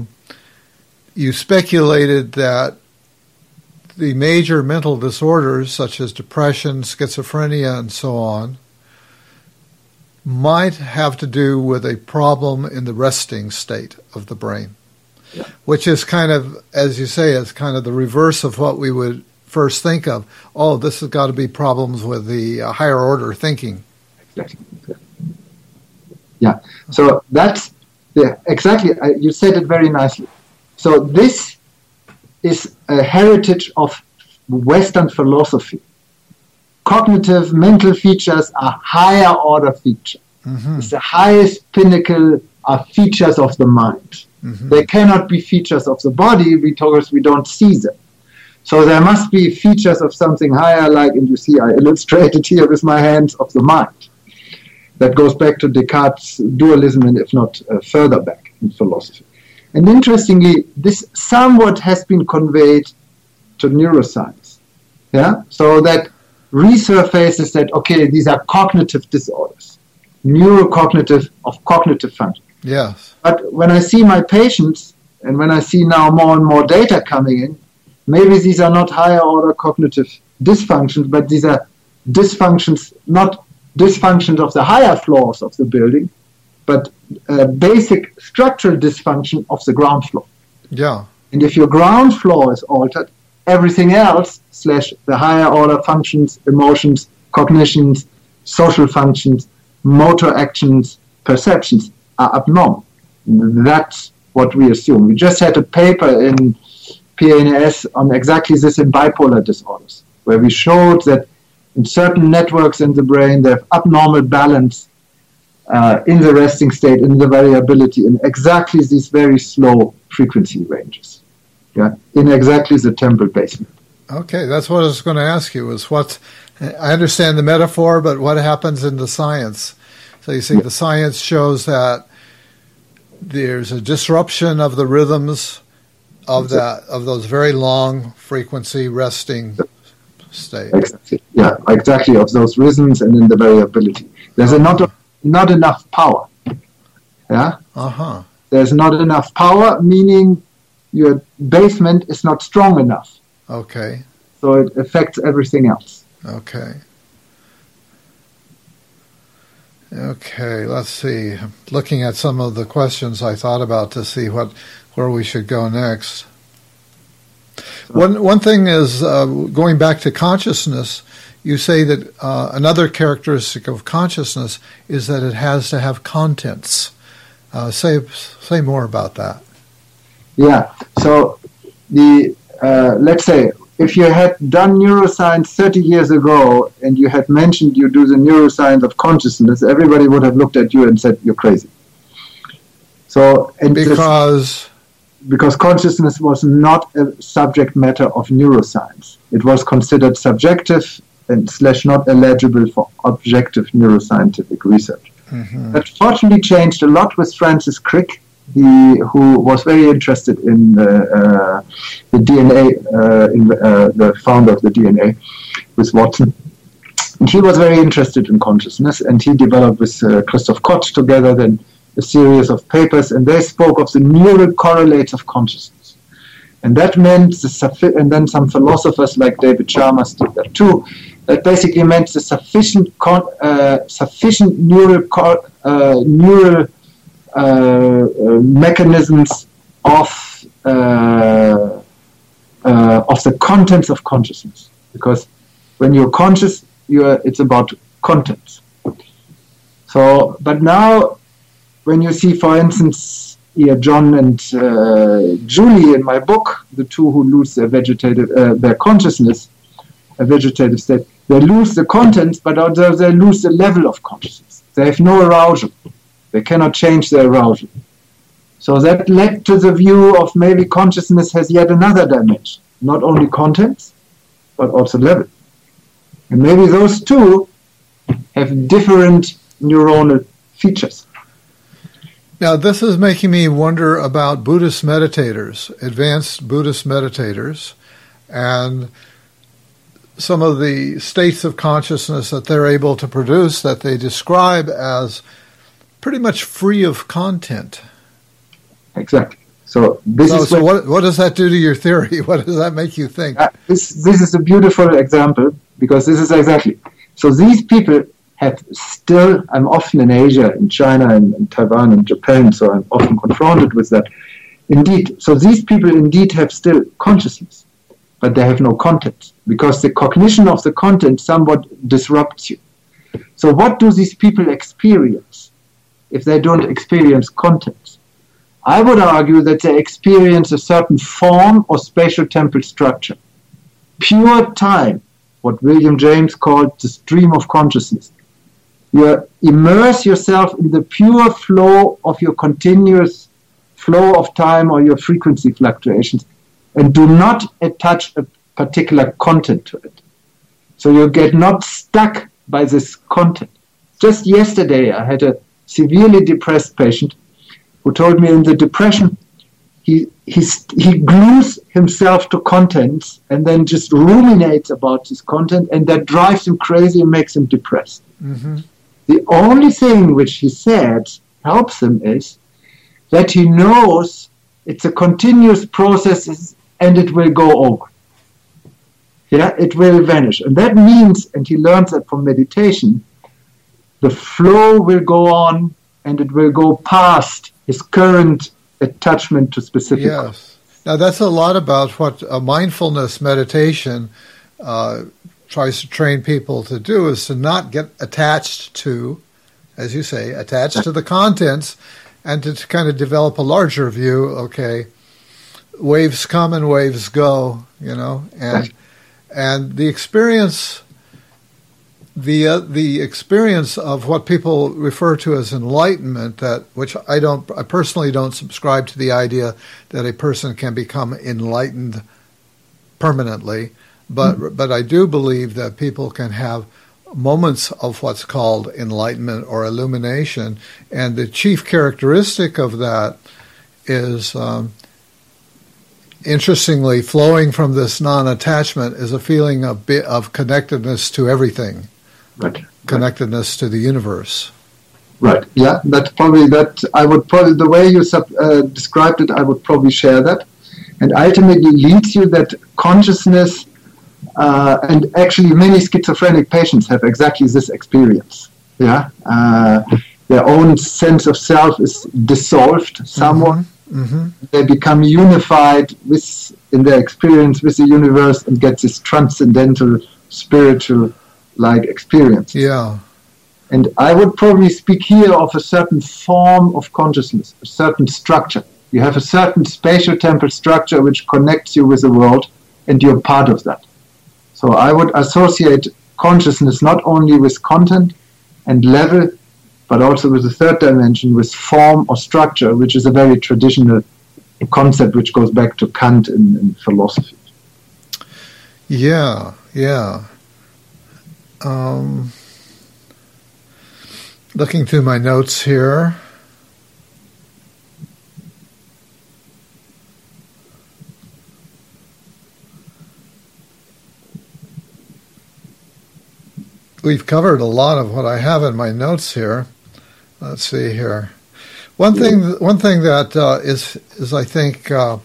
you speculated that the major mental disorders, such as depression, schizophrenia, and so on, might have to do with a problem in the resting state of the brain, which is kind of, as you say, is kind of the reverse of what we would first think of. Oh, this has got to be problems with the higher order thinking. Exactly. Yeah. So that's exactly. You said it very nicely. So this is a heritage of Western philosophy. Cognitive mental features are higher order features. Mm-hmm. It's the highest pinnacle are features of the mind. Mm-hmm. They cannot be features of the body because we don't see them. So there must be features of something higher, like, and you see I illustrated here with my hands, of the mind. That goes back to Descartes' dualism, and if not further back in philosophy. And interestingly, this somewhat has been conveyed to neuroscience. Yeah, so that resurfaces that, okay, these are cognitive disorders, neurocognitive of cognitive function. Yes. But when I see my patients, and when I see now more and more data coming in, maybe these are not higher order cognitive dysfunctions, but these are dysfunctions, not dysfunctions of the higher floors of the building, but basic structural dysfunction of the ground floor. Yeah. And if your ground floor is altered, everything else, / the higher order functions, emotions, cognitions, social functions, motor actions, perceptions are abnormal. That's what we assume. We just had a paper in PNAS on exactly this in bipolar disorders, where we showed that in certain networks in the brain, they have abnormal balance in the resting state, in the variability, in exactly these very slow frequency ranges, in exactly the temporal basement. Okay, that's what I was going to ask you, is what, I understand the metaphor, but what happens in the science? So you see the science shows that there's a disruption of the rhythms of those very long frequency resting states. Exactly. Yeah, exactly, of those rhythms and in the variability. There's not enough power. Yeah? Uh-huh. There's not enough power, meaning your basement is not strong enough. Okay. So it affects everything else. Okay. Okay, let's see. I'm looking at some of the questions I thought about to see where we should go next. One thing is, going back to consciousness, you say that another characteristic of consciousness is that it has to have contents. Say more about that. Yeah. So let's say if you had done neuroscience 30 years ago and you had mentioned you do the neuroscience of consciousness, everybody would have looked at you and said you're crazy. So because consciousness was not a subject matter of neuroscience. It was considered subjective and / not eligible for objective neuroscientific research. Mm-hmm. That fortunately changed a lot with Francis Crick, who was very interested in the DNA, the founder of the DNA, with Watson. And he was very interested in consciousness, and he developed with Christoph Koch together then a series of papers, and they spoke of the neural correlates of consciousness. And that meant, and then some philosophers like David Chalmers did that too, that basically meant the sufficient neural mechanisms of the contents of consciousness. Because when you're conscious, it's about contents. So, but now, when you see, for instance, here John and Julie in my book, the two who lose their consciousness, a vegetative state, they lose the contents, but also they lose the level of consciousness. They have no arousal. They cannot change their arousal. So that led to the view of maybe consciousness has yet another dimension, not only contents, but also level. And maybe those two have different neuronal features. Now, this is making me wonder about Buddhist meditators, advanced Buddhist meditators, and some of the states of consciousness that they're able to produce that they describe as pretty much free of content. Exactly. So what does that do to your theory? What does that make you think? This is a beautiful example, because this is exactly. So these people have still, I'm often in Asia, in China, and Taiwan, and Japan, so I'm often confronted with that. Indeed, so these people indeed have still consciousness, but they have no content, because the cognition of the content somewhat disrupts you. So what do these people experience if they don't experience content? I would argue that they experience a certain form or spatial temporal structure. Pure time, what William James called the stream of consciousness. You immerse yourself in the pure flow of your continuous flow of time or your frequency fluctuations, and do not attach a particular content to it. So you get not stuck by this content. Just yesterday, I had a severely depressed patient who told me in the depression, he glues himself to contents and then just ruminates about this content, and that drives him crazy and makes him depressed. Mm-hmm. The only thing which he said helps him is that he knows it's a continuous process and it will go over. Yeah, it will vanish. And that means, and he learns that from meditation, the flow will go on and it will go past his current attachment to specific. Yes. Now that's a lot about what a mindfulness meditation tries to train people to do, is to not get attached to as you say, attached to the contents, and to kind of develop a larger view. Okay, waves come and waves go, and the experience. The experience of what people refer to as enlightenment, which I personally don't subscribe to the idea that a person can become enlightened permanently, but I do believe that people can have moments of what's called enlightenment or illumination, and the chief characteristic of that is, interestingly, flowing from this non-attachment is a feeling of connectedness to everything. Right. Connectedness to the universe. Right. Yeah. That's probably that. I would probably, the way you described it, I would probably share that, and ultimately leads you that consciousness. And actually, many schizophrenic patients have exactly this experience. Yeah. Their own sense of self is dissolved somewhat. Mm-hmm. They become unified in their experience with the universe and get this transcendental, spiritual like experience. Yeah. And I would probably speak here of a certain form of consciousness, a certain structure. You have a certain spatial-temporal structure which connects you with the world, and you're part of that. So I would associate consciousness not only with content and level, but also with the third dimension, with form or structure, which is a very traditional concept which goes back to Kant in philosophy. Yeah. Looking through my notes here. We've covered a lot of what I have in my notes here. Let's see here. One thing that is I think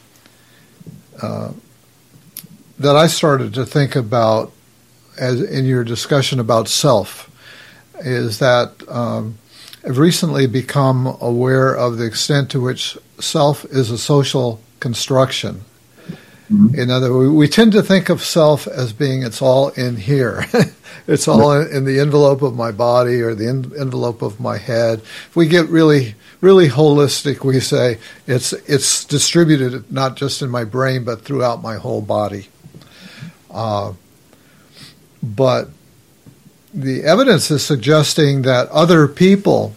that I started to think about as in your discussion about self is that I've recently become aware of the extent to which self is a social construction. Mm-hmm. In other words, we tend to think of self as being it's all in here. It's all in the envelope of my body or the envelope of my head. If we get really, really holistic, we say it's distributed not just in my brain but throughout my whole body. But the evidence is suggesting that other people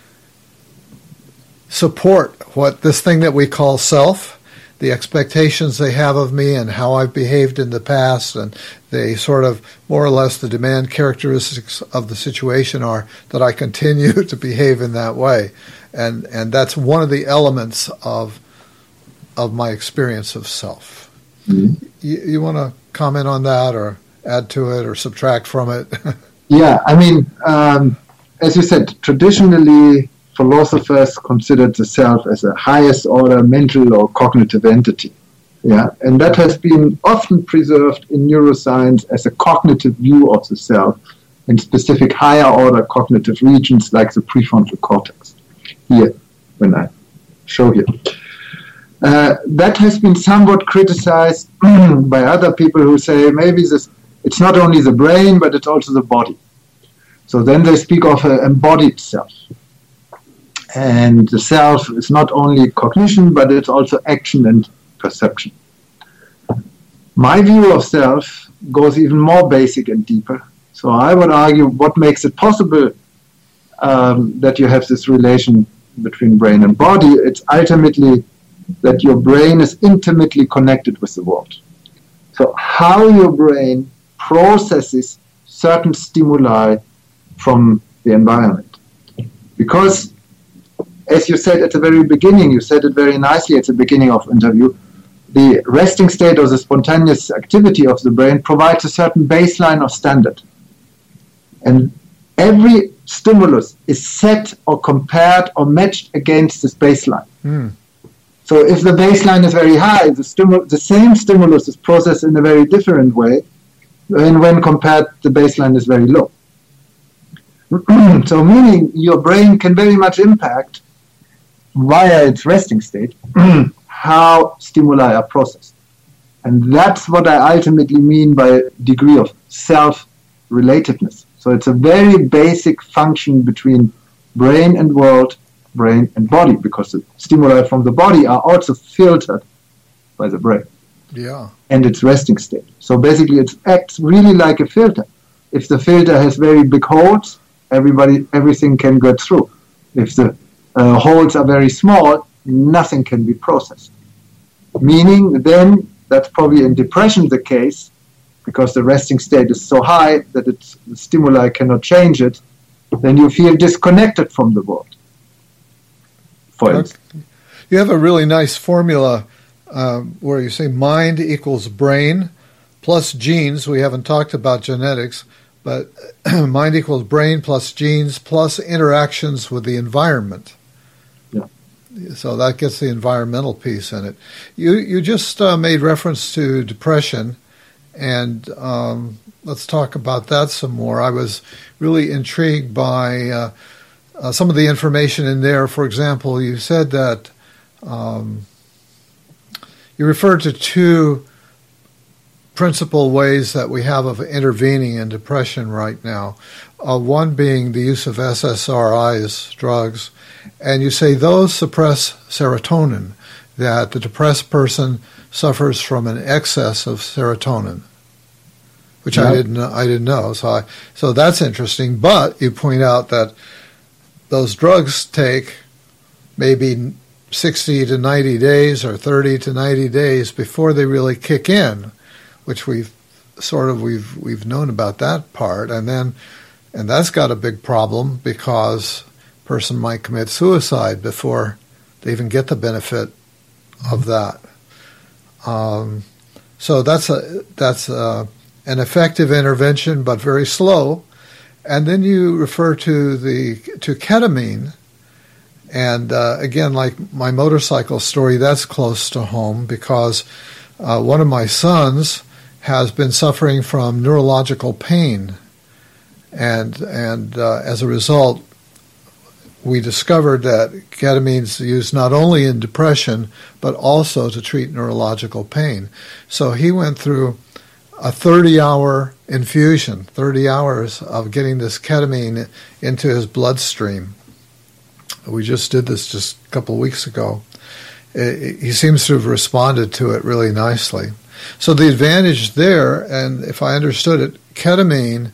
support what this thing that we call self, the expectations they have of me and how I've behaved in the past, and they sort of more or less the demand characteristics of the situation are that I continue to behave in that way. And that's one of the elements of my experience of self. Mm-hmm. You want to comment on that or add to it or subtract from it? Yeah, I mean, as you said, traditionally philosophers considered the self as a highest order mental or cognitive entity. Yeah, and that has been often preserved in neuroscience as a cognitive view of the self in specific higher order cognitive regions like the prefrontal cortex. Here, when I show you. That has been somewhat criticized by other people who say maybe it's not only the brain, but it's also the body. So then they speak of an embodied self. And the self is not only cognition, but it's also action and perception. My view of self goes even more basic and deeper. So I would argue what makes it possible that you have this relation between brain and body, it's ultimately that your brain is intimately connected with the world. So how your brain processes certain stimuli from the environment. Because, as you said at the very beginning, you said it very nicely at the beginning of the interview, the resting state or the spontaneous activity of the brain provides a certain baseline or standard. And every stimulus is set or compared or matched against this baseline. Mm. So if the baseline is very high, the same stimulus is processed in a very different way, and when compared, the baseline is very low. So meaning your brain can very much impact, via its resting state, how stimuli are processed. And that's what I ultimately mean by degree of self-relatedness. So it's a very basic function between brain and world, brain and body, because the stimuli from the body are also filtered by the brain. Yeah. And its resting state. So basically it acts really like a filter. If the filter has very big holes, everything can go through. If the holes are very small, nothing can be processed. Meaning then, that's probably in depression the case, because the resting state is so high that the stimuli cannot change it, then you feel disconnected from the world. For instance. You have a really nice formula where you say mind equals brain plus genes. We haven't talked about genetics, but mind equals brain plus genes plus interactions with the environment. Yeah. So that gets the environmental piece in it. You just made reference to depression, and let's talk about that some more. I was really intrigued by some of the information in there. For example, you said that you referred to two principal ways that we have of intervening in depression right now. One being the use of SSRIs, drugs, and you say those suppress serotonin, that the depressed person suffers from an excess of serotonin, which yep. I didn't know. So that's interesting. But you point out that those drugs take maybe 60 to 90 days or 30 to 90 days before they really kick in, which we've known about that part, and that's got a big problem because a person might commit suicide before they even get the benefit of that. So that's an effective intervention, but very slow. And then you refer to ketamine. And again, like my motorcycle story, that's close to home because one of my sons has been suffering from neurological pain, and as a result, we discovered that ketamine is used not only in depression but also to treat neurological pain. So he went through a 30-hour infusion, 30 hours of getting this ketamine into his bloodstream. We just did this just a couple of weeks ago. He seems to have responded to it really nicely. So the advantage there, and if I understood it, ketamine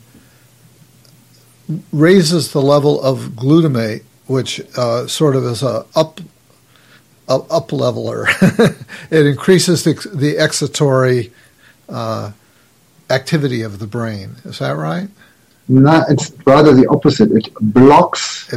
raises the level of glutamate, which sort of is a up leveler. It increases the excitatory activity of the brain. Is that right? No, it's rather the opposite. It blocks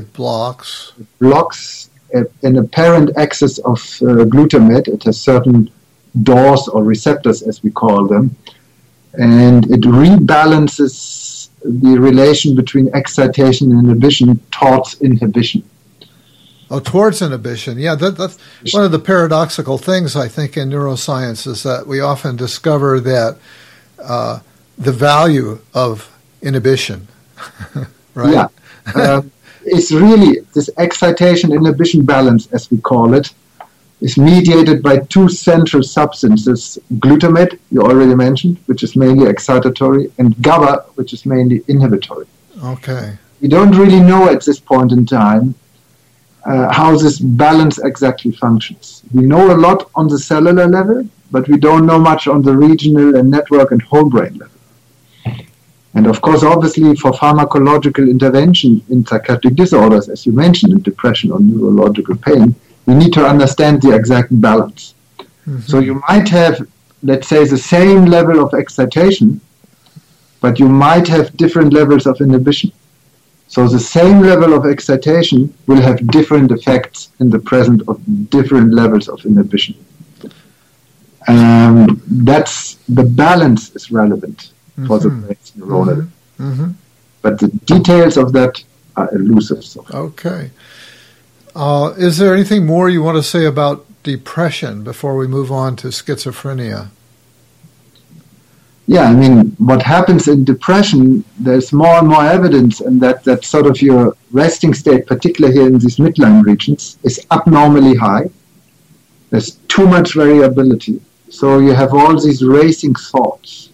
an apparent excess of glutamate. It has certain doors or receptors, as we call them, and it rebalances the relation between excitation and inhibition towards inhibition. Oh, towards inhibition. Yeah, that's one of the paradoxical things, I think, in neuroscience is that we often discover that the value of inhibition, right? Yeah. It's really this excitation-inhibition balance, as we call it, is mediated by two central substances, glutamate, you already mentioned, which is mainly excitatory, and GABA, which is mainly inhibitory. Okay. We don't really know at this point in time how this balance exactly functions. We know a lot on the cellular level, but we don't know much on the regional and network and whole brain level. And of course, obviously, for pharmacological intervention in psychiatric disorders, as you mentioned, in depression or neurological pain, we need to understand the exact balance. Mm-hmm. So you might have, let's say, the same level of excitation, but you might have different levels of inhibition. So the same level of excitation will have different effects in the presence of different levels of inhibition. That's the balance is relevant for the brain's neuronal. Mm-hmm. But the details of that are elusive. So. Okay. Is there anything more you want to say about depression before we move on to schizophrenia? Yeah, I mean, what happens in depression, there's more and more evidence, and that sort of your resting state, particularly here in these midline regions, is abnormally high. There's too much variability. So you have all these racing thoughts.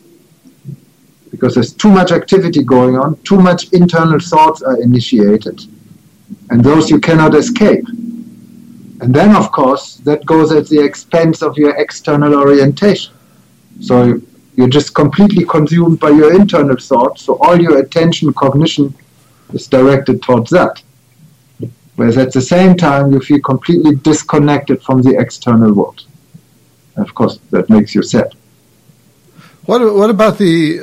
Because there's too much activity going on, too much internal thoughts are initiated. and those you cannot escape. And then, of course, that goes at the expense of your external orientation. So you're just completely consumed by your internal thoughts, so all your attention, cognition is directed towards that. Whereas at the same time, you feel completely disconnected from the external world. And of course, that makes you sad. What about the,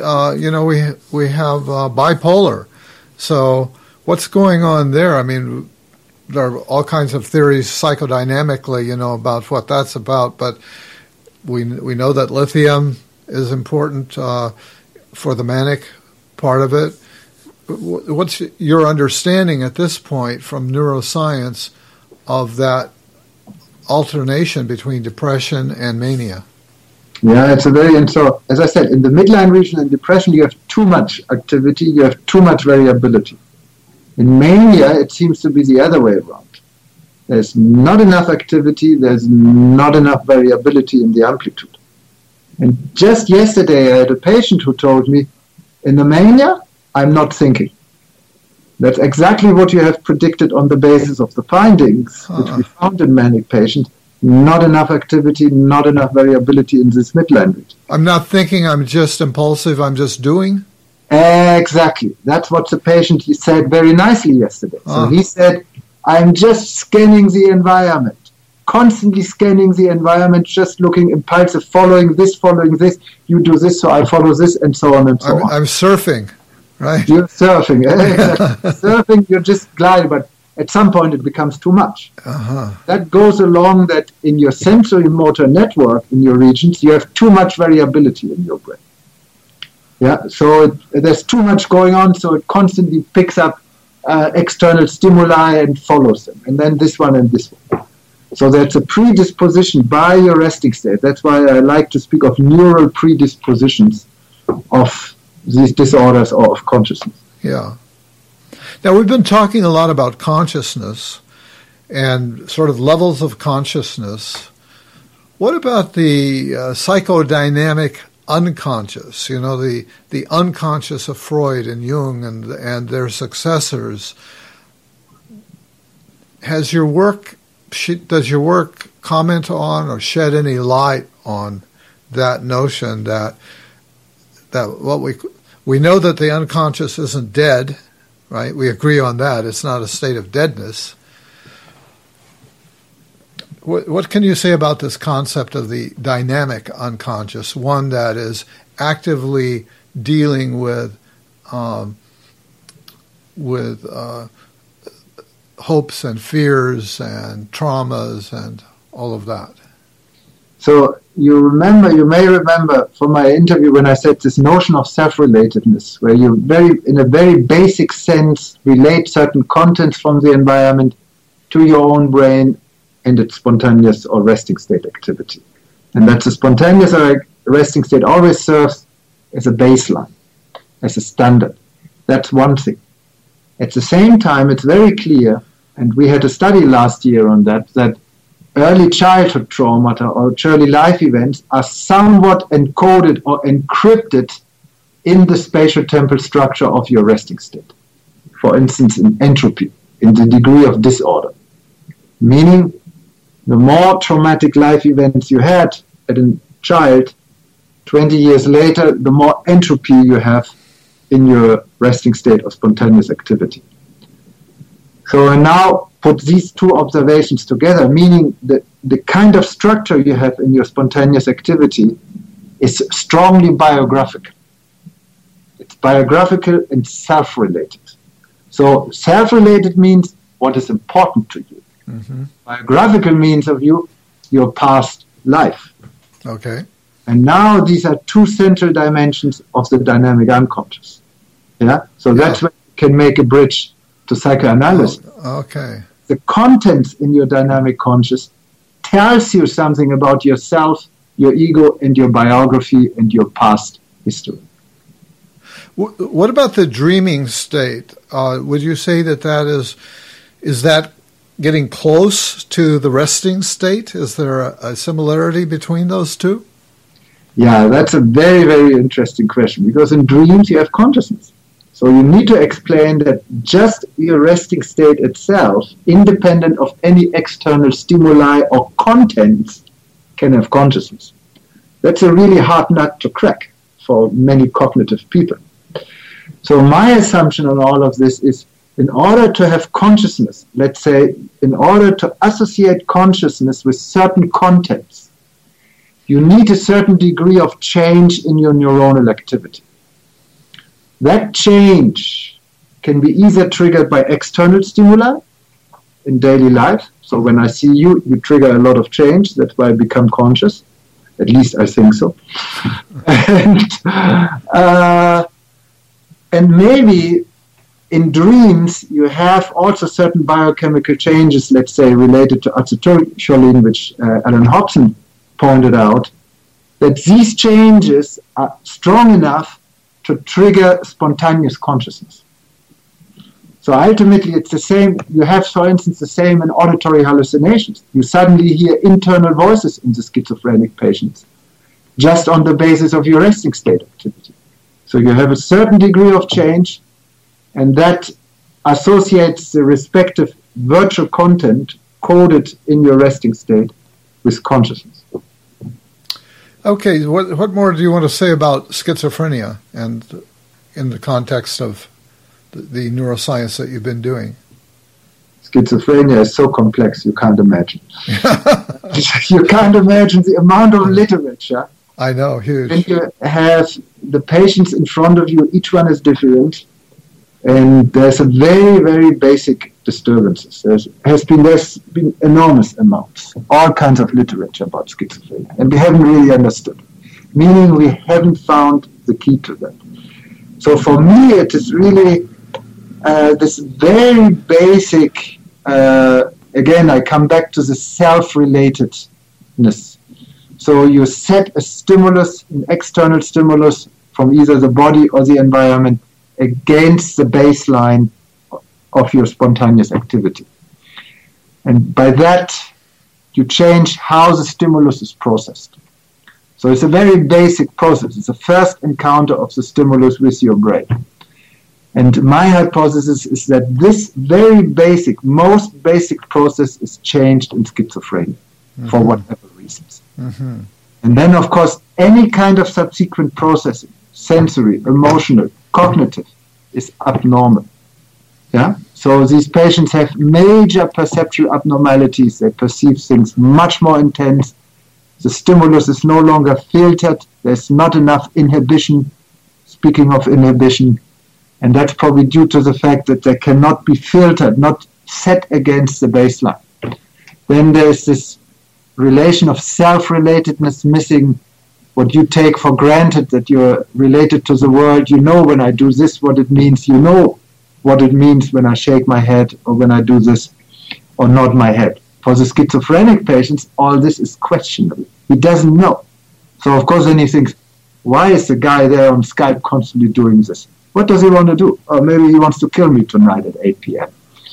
we have bipolar. So what's going on there? I mean, there are all kinds of theories psychodynamically, about what that's about, but we know that lithium is important for the manic part of it. What's your understanding at this point from neuroscience of that alternation between depression and mania? Yeah, so as I said, in the midline region in depression, you have too much activity, you have too much variability. In mania, it seems to be the other way around. There's not enough activity, there's not enough variability in the amplitude. And just yesterday, I had a patient who told me, in the mania, I'm not thinking. That's exactly what you have predicted on the basis of the findings which we found in manic patients. Not enough activity, not enough variability in this midline region. I'm not thinking, I'm just impulsive, I'm just doing? Exactly. That's what the patient he said very nicely yesterday. So he said, I'm just scanning the environment, constantly scanning the environment, just looking impulsive, following this, you do this, so I follow this, and so on and so on. I'm surfing. Right. You're surfing. Surfing, you're just gliding, but at some point it becomes too much. That goes along that in your sensory motor network, in your regions, you have too much variability in your brain. Yeah, so there's too much going on, so it constantly picks up external stimuli and follows them, and then this one and this one. So that's a predisposition by your resting state. That's why I like to speak of neural predispositions of these disorders or of consciousness. Yeah. Now, we've been talking a lot about consciousness and sort of levels of consciousness. What about the psychodynamic unconscious, the unconscious of Freud and Jung and their successors? Does your work comment on or shed any light on that notion that what we know that the unconscious isn't dead, right? We agree on that. It's not a state of deadness. What can you say about this concept of the dynamic unconscious, one that is actively dealing with hopes and fears and traumas and all of that? So you may remember from my interview when I said this notion of self-relatedness, where you in a very basic sense relate certain contents from the environment to your own brain and its spontaneous or resting state activity. And that the spontaneous or resting state always serves as a baseline, as a standard. That's one thing. At the same time, it's very clear, and we had a study last year on that early childhood traumata or early life events are somewhat encoded or encrypted in the spatial-temporal structure of your resting state. For instance, in entropy, in the degree of disorder. Meaning, the more traumatic life events you had as a child, 20 years later, the more entropy you have in your resting state of spontaneous activity. So I now put these two observations together, meaning that the kind of structure you have in your spontaneous activity is strongly biographical. It's biographical and self-related. So self-related means what is important to you. Mm-hmm. Biographical means of you, your past life. Okay. And now these are two central dimensions of the dynamic unconscious. Yeah. So that's where you can make a bridge to psychoanalysis. Okay. The contents in your dynamic conscious tells you something about yourself, your ego, and your biography and your past history. What about the dreaming state? Would you say that is that getting close to the resting state? Is there a similarity between those two? Yeah, that's a very, very interesting question, because in dreams you have consciousness. So you need to explain that just your resting state itself, independent of any external stimuli or contents, can have consciousness. That's a really hard nut to crack for many cognitive people. So my assumption on all of this is, in order to have consciousness, let's say, in order to associate consciousness with certain contents, you need a certain degree of change in your neuronal activity. That change can be either triggered by external stimuli in daily life. So when I see you, you trigger a lot of change. That's why I become conscious. At least I think so. And maybe in dreams, you have also certain biochemical changes, let's say, related to acetylcholine, which Alan Hobson pointed out, that these changes are strong enough to trigger spontaneous consciousness. So ultimately, it's the same. You have, for instance, the same in auditory hallucinations. You suddenly hear internal voices in the schizophrenic patients, just on the basis of your resting state activity. So you have a certain degree of change, and that associates the respective virtual content coded in your resting state with consciousness. Okay, what more do you want to say about schizophrenia and in the context of the neuroscience that you've been doing? Schizophrenia is so complex you can't imagine. You can't imagine the amount of literature. I know, huge. And you have the patients in front of you, each one is different, and there's a very, very basic disturbances. There's been enormous amounts, all kinds of literature about schizophrenia, and we haven't really understood, meaning we haven't found the key to that. So for me, it is really this very basic, again, I come back to the self-relatedness. So you set a stimulus, an external stimulus from either the body or the environment against the baseline of your spontaneous activity. And by that, you change how the stimulus is processed. So it's a very basic process. It's the first encounter of the stimulus with your brain. And my hypothesis is that this very basic, most basic process is changed in schizophrenia for whatever reasons. And then, of course, any kind of subsequent processing, sensory, emotional, cognitive, is abnormal. Yeah. So these patients have major perceptual abnormalities. They perceive things much more intense. The stimulus is no longer filtered. There's not enough inhibition. Speaking of inhibition, and that's probably due to the fact that they cannot be filtered, not set against the baseline. Then there's this relation of self-relatedness missing, what you take for granted, that you're related to the world. You know when I do this, what it means. You know what it means when I shake my head or when I do this or nod my head. For the schizophrenic patients, all this is questionable. He doesn't know. So, of course, then he thinks, why is the guy there on Skype constantly doing this? What does he want to do? Or maybe he wants to kill me tonight at 8 p.m.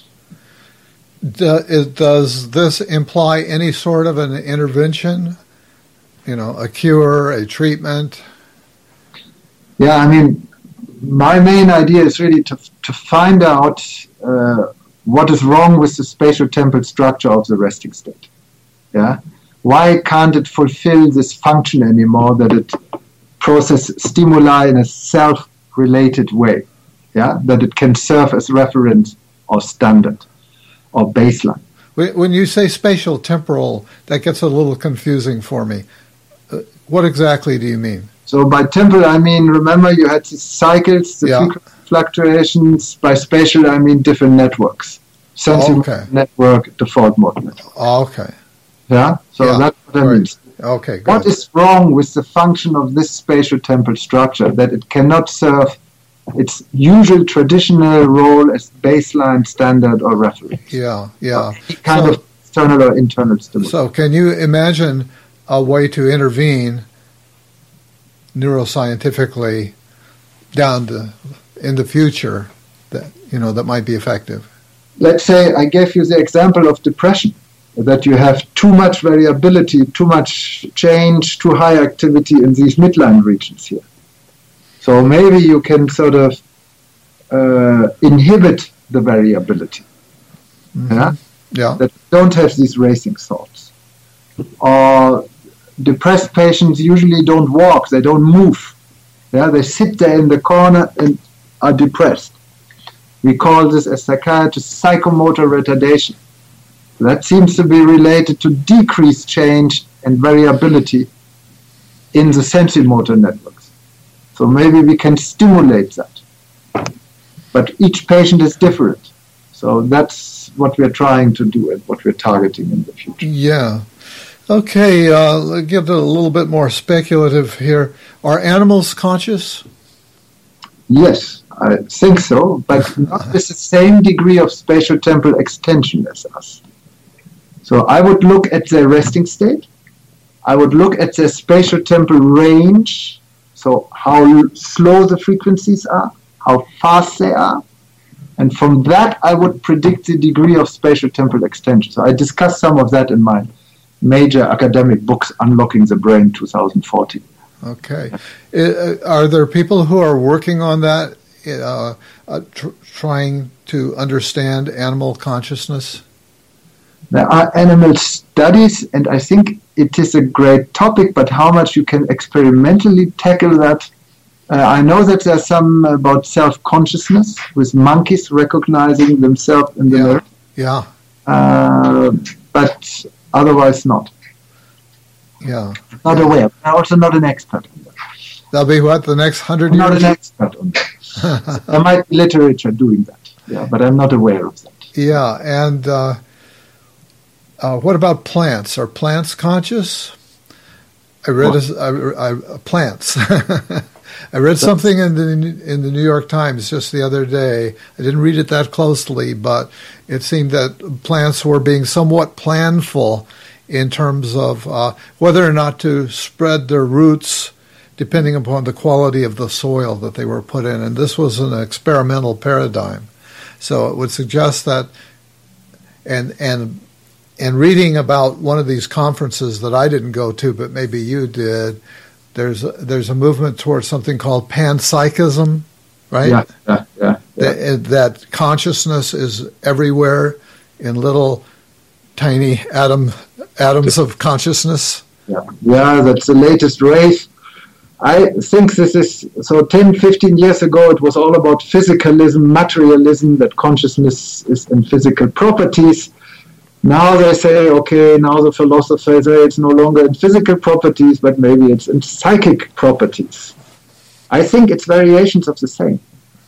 Does this imply any sort of an intervention? You know, a cure, a treatment? Yeah, I mean, my main idea is really to find out what is wrong with the spatial-temporal structure of the resting state. Yeah, why can't it fulfill this function anymore, that it processes stimuli in a self-related way? Yeah, that it can serve as reference or standard or baseline. When you say spatial-temporal, that gets a little confusing for me. What exactly do you mean? So by temporal, I mean, remember you had the cycles, the frequency fluctuations. By spatial, I mean different networks. Sensing network, default mode network. Okay. Yeah? So that's what I mean. Okay, good. What is wrong with the function of this spatial temporal structure? That it cannot serve its usual traditional role as baseline, standard, or reference. Yeah. Any kind of external or internal stimulus. So can you imagine a way to intervene neuroscientifically in the future that might be effective? Let's say I gave you the example of depression, that you have too much variability, too much change, too high activity in these midline regions here. So maybe you can sort of inhibit the variability. That don't have these racing thoughts. Or depressed patients usually don't walk, they don't move. They sit there in the corner and are depressed. We call this as psychiatrists psychomotor retardation. That seems to be related to decreased change and variability in the sensory-motor networks. So maybe we can stimulate that. But each patient is different. So that's what we're trying to do and what we're targeting in the future. Yeah. Okay, let's get a little bit more speculative here. Are animals conscious? Yes, I think so, but not with the same degree of spatiotemporal extension as us. So I would look at their resting state. I would look at their spatiotemporal range, so how slow the frequencies are, how fast they are. And from that, I would predict the degree of spatiotemporal extension. So I discussed some of that in my major academic books, Unlocking the Brain 2014. Okay. Are there people who are working on that, trying to understand animal consciousness? There are animal studies, and I think it is a great topic, but how much you can experimentally tackle that. I know that there's some about self-consciousness, with monkeys recognizing themselves in the mirror. Yeah. But otherwise not. Yeah. Not aware. I'm also not an expert on that. That'll be what, the next 100 years? I'm not an expert on that. There might be literature doing that, but I'm not aware of that. Yeah, and what about plants? Are plants conscious? I read plants. I read something in the New York Times just the other day. I didn't read it that closely, but it seemed that plants were being somewhat planful in terms of whether or not to spread their roots depending upon the quality of the soil that they were put in. And this was an experimental paradigm. So it would suggest that, and reading about one of these conferences that I didn't go to, but maybe you did, there's a movement towards something called panpsychism, right? Yeah. That consciousness is everywhere in little tiny atoms of consciousness. Yeah, that's the latest rave. I think this is, so 10, 15 years ago, it was all about physicalism, materialism, that consciousness is in physical properties. Now they say, okay, now the philosophers say it's no longer in physical properties, but maybe it's in psychic properties. I think it's variations of the same.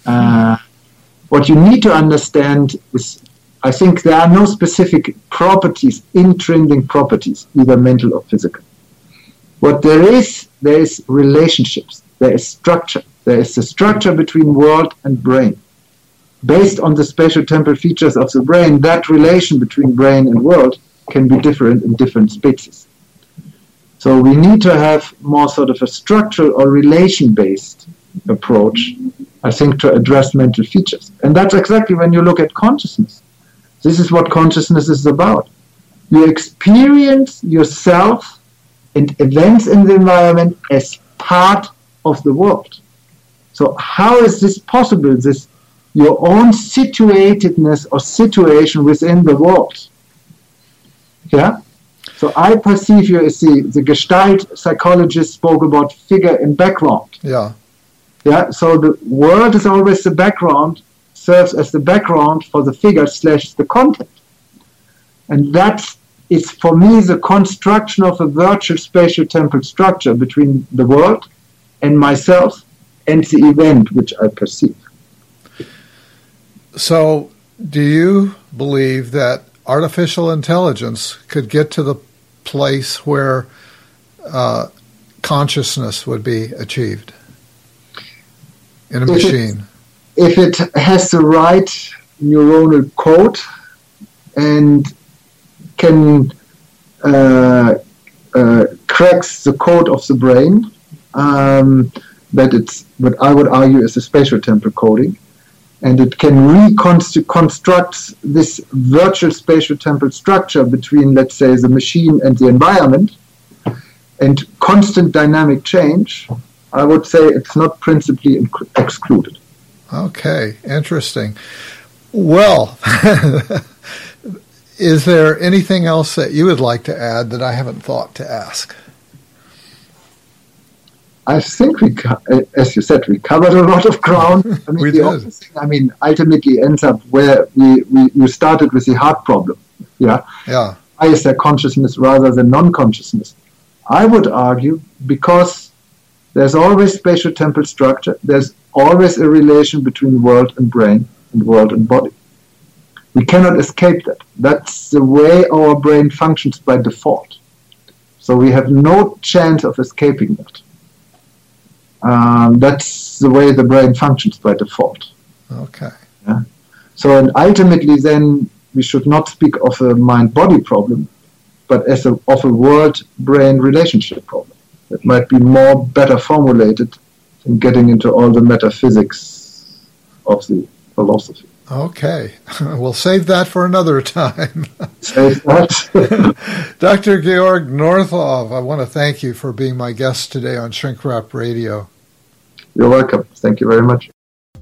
What you need to understand is, I think there are no specific properties, intrinsic properties, either mental or physical. What there is relationships, there is structure. There is the structure between world and brain. Based on the spatiotemporal features of the brain, that relation between brain and world can be different in different species. So we need to have more sort of a structural or relation-based approach, I think, to address mental features. And that's exactly when you look at consciousness. This is what consciousness is about. You experience yourself and events in the environment as part of the world. So how is this possible, this your own situatedness or situation within the world? Yeah? So I perceive you as the Gestalt psychologist spoke about figure and background. Yeah. Yeah. So the world is always the background, serves as the background for the figure / the content. And that is, for me, the construction of a virtual spatiotemporal structure between the world and myself and the event which I perceive. So, do you believe that artificial intelligence could get to the place where consciousness would be achieved in a machine? If it has the right neuronal code and can cracks the code of the brain, that it's what I would argue is a spatiotemporal coding, and it can reconstruct this virtual spatiotemporal structure between, let's say, the machine and the environment, and constant dynamic change, I would say it's not principally excluded. Okay, interesting. Well, is there anything else that you would like to add that I haven't thought to ask? I think as you said, we covered a lot of ground. I mean, We did. Ultimately ends up where we started with the heart problem. Yeah. Yeah. Why is there consciousness rather than non-consciousness? I would argue because there's always spatio-temporal structure. There's always a relation between world and brain and world and body. We cannot escape that. That's the way our brain functions by default. So we have no chance of escaping that. That's the way the brain functions by default. Okay. Yeah? So and ultimately then we should not speak of a mind-body problem, but of a world-brain relationship problem. It might be better formulated than getting into all the metaphysics of the philosophy. Okay. We'll save that for another time. Save that. Dr. Georg Northoff, I want to thank you for being my guest today on Shrink Wrap Radio. You're welcome. Thank you very much.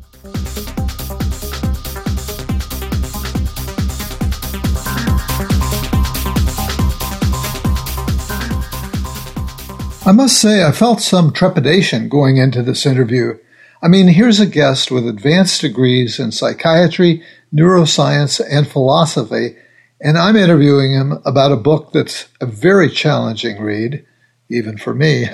I must say I felt some trepidation going into this interview. I mean, here's a guest with advanced degrees in psychiatry, neuroscience, and philosophy, and I'm interviewing him about a book that's a very challenging read, even for me.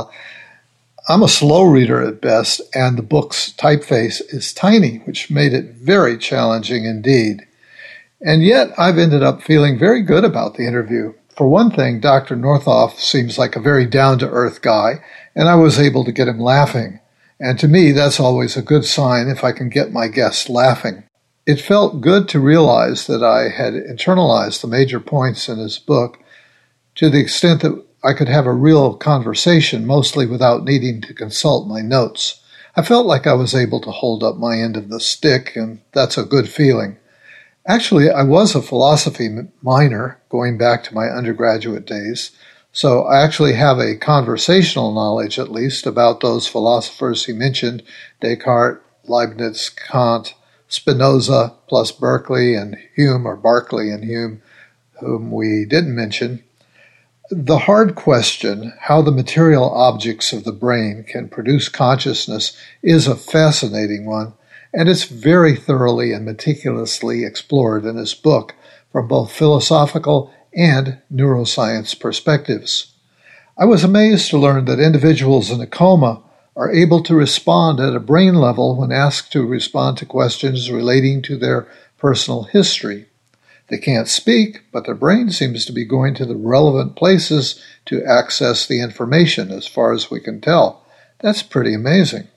I'm a slow reader at best, and the book's typeface is tiny, which made it very challenging indeed. And yet, I've ended up feeling very good about the interview. For one thing, Dr. Northoff seems like a very down-to-earth guy, and I was able to get him laughing. And to me, that's always a good sign if I can get my guests laughing. It felt good to realize that I had internalized the major points in his book to the extent that I could have a real conversation, mostly without needing to consult my notes. I felt like I was able to hold up my end of the stick, and that's a good feeling. Actually, I was a philosophy minor going back to my undergraduate days, so I actually have a conversational knowledge, at least, about those philosophers he mentioned, Descartes, Leibniz, Kant, Spinoza, plus Berkeley and Hume, or Berkeley and Hume, whom we didn't mention. The hard question, how the material objects of the brain can produce consciousness, is a fascinating one, and it's very thoroughly and meticulously explored in his book from both philosophical and neuroscience perspectives. I was amazed to learn that individuals in a coma are able to respond at a brain level when asked to respond to questions relating to their personal history. They can't speak, but their brain seems to be going to the relevant places to access the information, as far as we can tell. That's pretty amazing.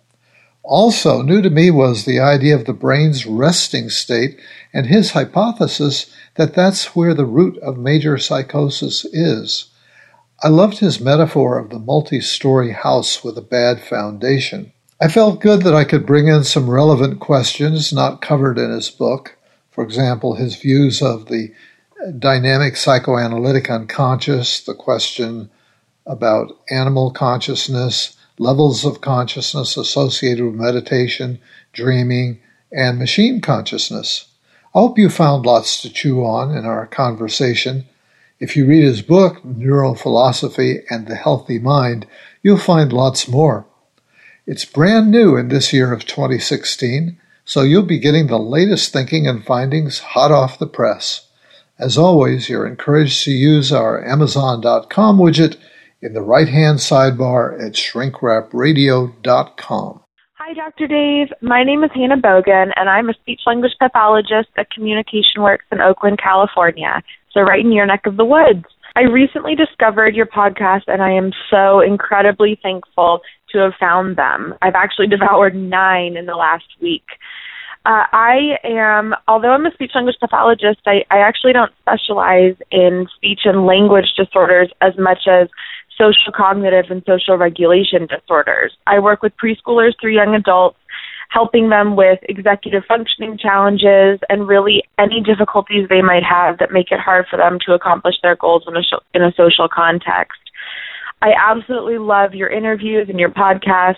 Also, new to me was the idea of the brain's resting state and his hypothesis that that's where the root of major psychosis is. I loved his metaphor of the multi-story house with a bad foundation. I felt good that I could bring in some relevant questions not covered in his book. For example, his views of the dynamic psychoanalytic unconscious, the question about animal consciousness, levels of consciousness associated with meditation, dreaming, and machine consciousness. I hope you found lots to chew on in our conversation. If you read his book, Neurophilosophy and the Healthy Mind, you'll find lots more. It's brand new in this year of 2016, so you'll be getting the latest thinking and findings hot off the press. As always, you're encouraged to use our Amazon.com widget in the right-hand sidebar at shrinkwrapradio.com. Hi, Dr. Dave. My name is Hannah Bogan, and I'm a speech-language pathologist at Communication Works in Oakland, California, so right in your neck of the woods. I recently discovered your podcast, and I am so incredibly thankful to have found them. I've actually devoured 9 in the last week. Although I'm a speech-language pathologist, I actually don't specialize in speech and language disorders as much as social cognitive and social regulation disorders. I work with preschoolers through young adults, helping them with executive functioning challenges and really any difficulties they might have that make it hard for them to accomplish their goals in a social context. I absolutely love your interviews and your podcasts,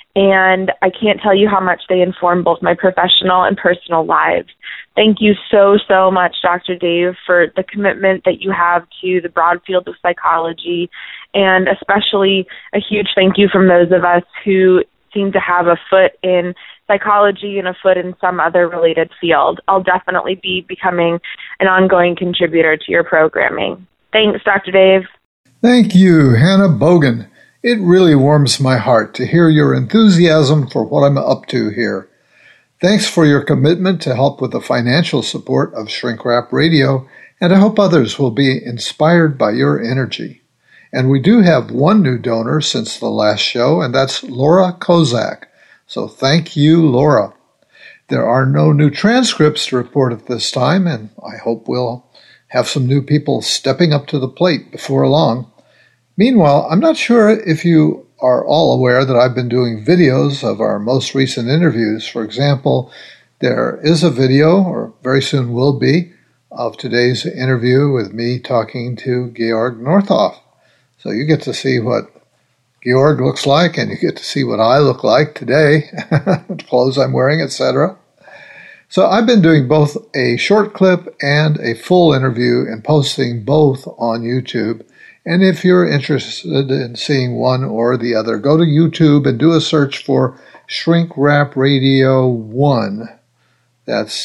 and I can't tell you how much they inform both my professional and personal lives. Thank you so, so much, Dr. Dave, for the commitment that you have to the broad field of psychology, and especially a huge thank you from those of us who seem to have a foot in psychology and a foot in some other related field. I'll definitely be becoming an ongoing contributor to your programming. Thanks, Dr. Dave. Thank you, Hannah Bogan. It really warms my heart to hear your enthusiasm for what I'm up to here. Thanks for your commitment to help with the financial support of Shrink Rap Radio, and I hope others will be inspired by your energy. And we do have one new donor since the last show, and that's Laura Kozak. So thank you, Laura. There are no new transcripts to report at this time, and I hope we'll have some new people stepping up to the plate before long. Meanwhile, I'm not sure if you are all aware that I've been doing videos of our most recent interviews. For example, there is a video, or very soon will be, of today's interview with me talking to Georg Northoff. So you get to see what Georg looks like, and you get to see what I look like today, the clothes I'm wearing, etc. So I've been doing both a short clip and a full interview and posting both on YouTube. And if you're interested in seeing one or the other, go to YouTube and do a search for Shrink Rap Radio 1. That's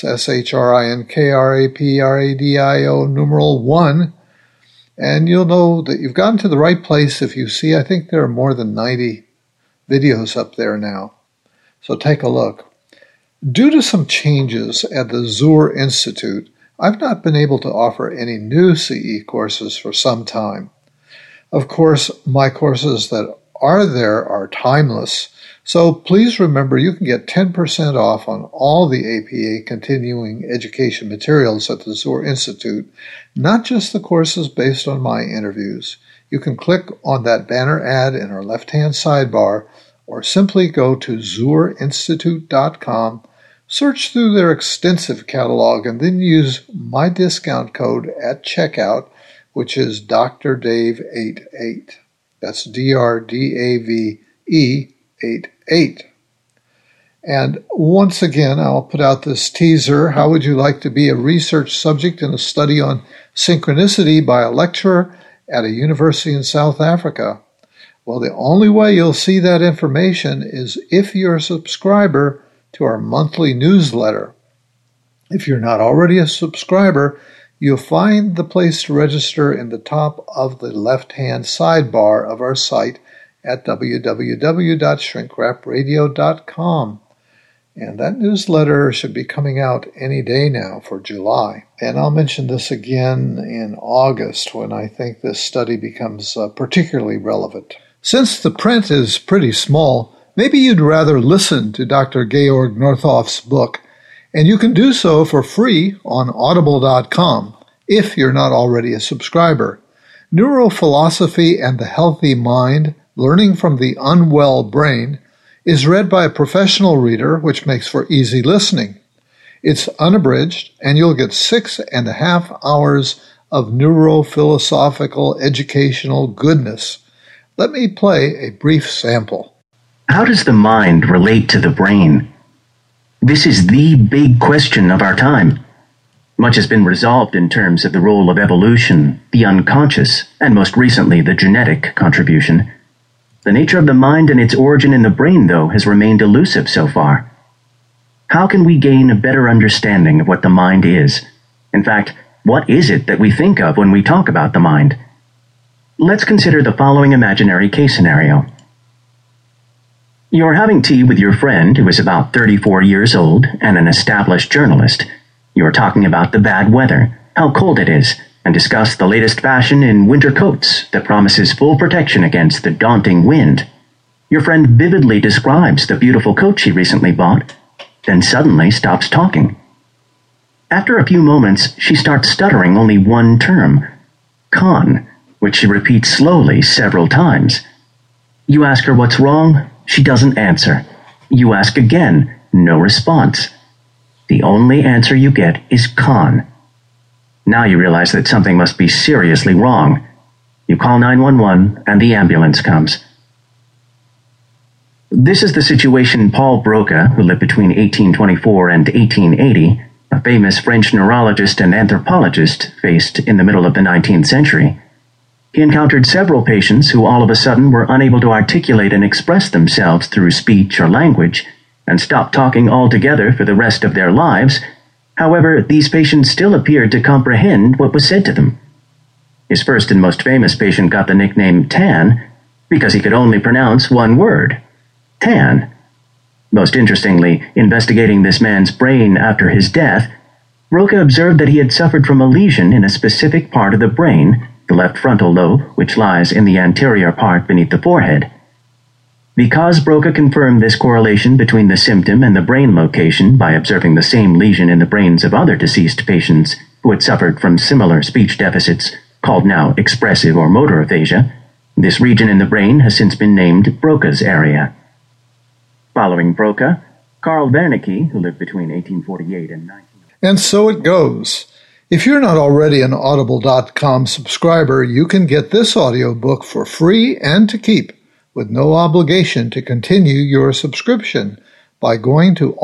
SHRINKRAPRADIO numeral 1. And you'll know that you've gotten to the right place if you see, I think there are more than 90 videos up there now. So take a look. Due to some changes at the Zur Institute, I've not been able to offer any new CE courses for some time. Of course, my courses that are there are timeless, so please remember you can get 10% off on all the APA continuing education materials at the Zur Institute, not just the courses based on my interviews. You can click on that banner ad in our left-hand sidebar, or simply go to zurinstitute.com, search through their extensive catalog, and then use my discount code at checkout, which is Dr. Dave 88. That's DRDAVE 88. And once again, I'll put out this teaser. How would you like to be a research subject in a study on synchronicity by a lecturer at a university in South Africa? Well, the only way you'll see that information is if you're a subscriber to our monthly newsletter. If you're not already a subscriber, you'll find the place to register in the top of the left-hand sidebar of our site at www.shrinkrapradio.com. And that newsletter should be coming out any day now for July. And I'll mention this again in August when I think this study becomes particularly relevant. Since the print is pretty small, maybe you'd rather listen to Dr. Georg Northoff's book, and you can do so for free on audible.com if you're not already a subscriber. Neurophilosophy and the Healthy Mind, Learning from the Unwell Brain, is read by a professional reader, which makes for easy listening. It's unabridged, and you'll get 6.5 hours of neurophilosophical educational goodness. Let me play a brief sample. How does the mind relate to the brain? This is the big question of our time. Much has been resolved in terms of the role of evolution, the unconscious, and most recently the genetic contribution. The nature of the mind and its origin in the brain, though, has remained elusive so far. How can we gain a better understanding of what the mind is? In fact, what is it that we think of when we talk about the mind? Let's consider the following imaginary case scenario. You're having tea with your friend who is about 34 years old and an established journalist. You're talking about the bad weather, how cold it is, and discuss the latest fashion in winter coats that promises full protection against the daunting wind. Your friend vividly describes the beautiful coat she recently bought, then suddenly stops talking. After a few moments, she starts stuttering only one term, con, which she repeats slowly several times. You ask her what's wrong, she doesn't answer. You ask again, no response. The only answer you get is con. Now you realize that something must be seriously wrong. You call 911 and the ambulance comes. This is the situation Paul Broca, who lived between 1824 and 1880, a famous French neurologist and anthropologist, faced in the middle of the 19th century. He encountered several patients who all of a sudden were unable to articulate and express themselves through speech or language, and stopped talking altogether for the rest of their lives. However, these patients still appeared to comprehend what was said to them. His first and most famous patient got the nickname Tan because he could only pronounce one word, Tan. Most interestingly, investigating this man's brain after his death, Broca observed that he had suffered from a lesion in a specific part of the brain, the left frontal lobe, which lies in the anterior part beneath the forehead. Because Broca confirmed this correlation between the symptom and the brain location by observing the same lesion in the brains of other deceased patients who had suffered from similar speech deficits, called now expressive or motor aphasia, this region in the brain has since been named Broca's area. Following Broca, Carl Wernicke, who lived between 1848 and 19... And so it goes. If you're not already an Audible.com subscriber, you can get this audiobook for free and to keep, with no obligation to continue your subscription, by going to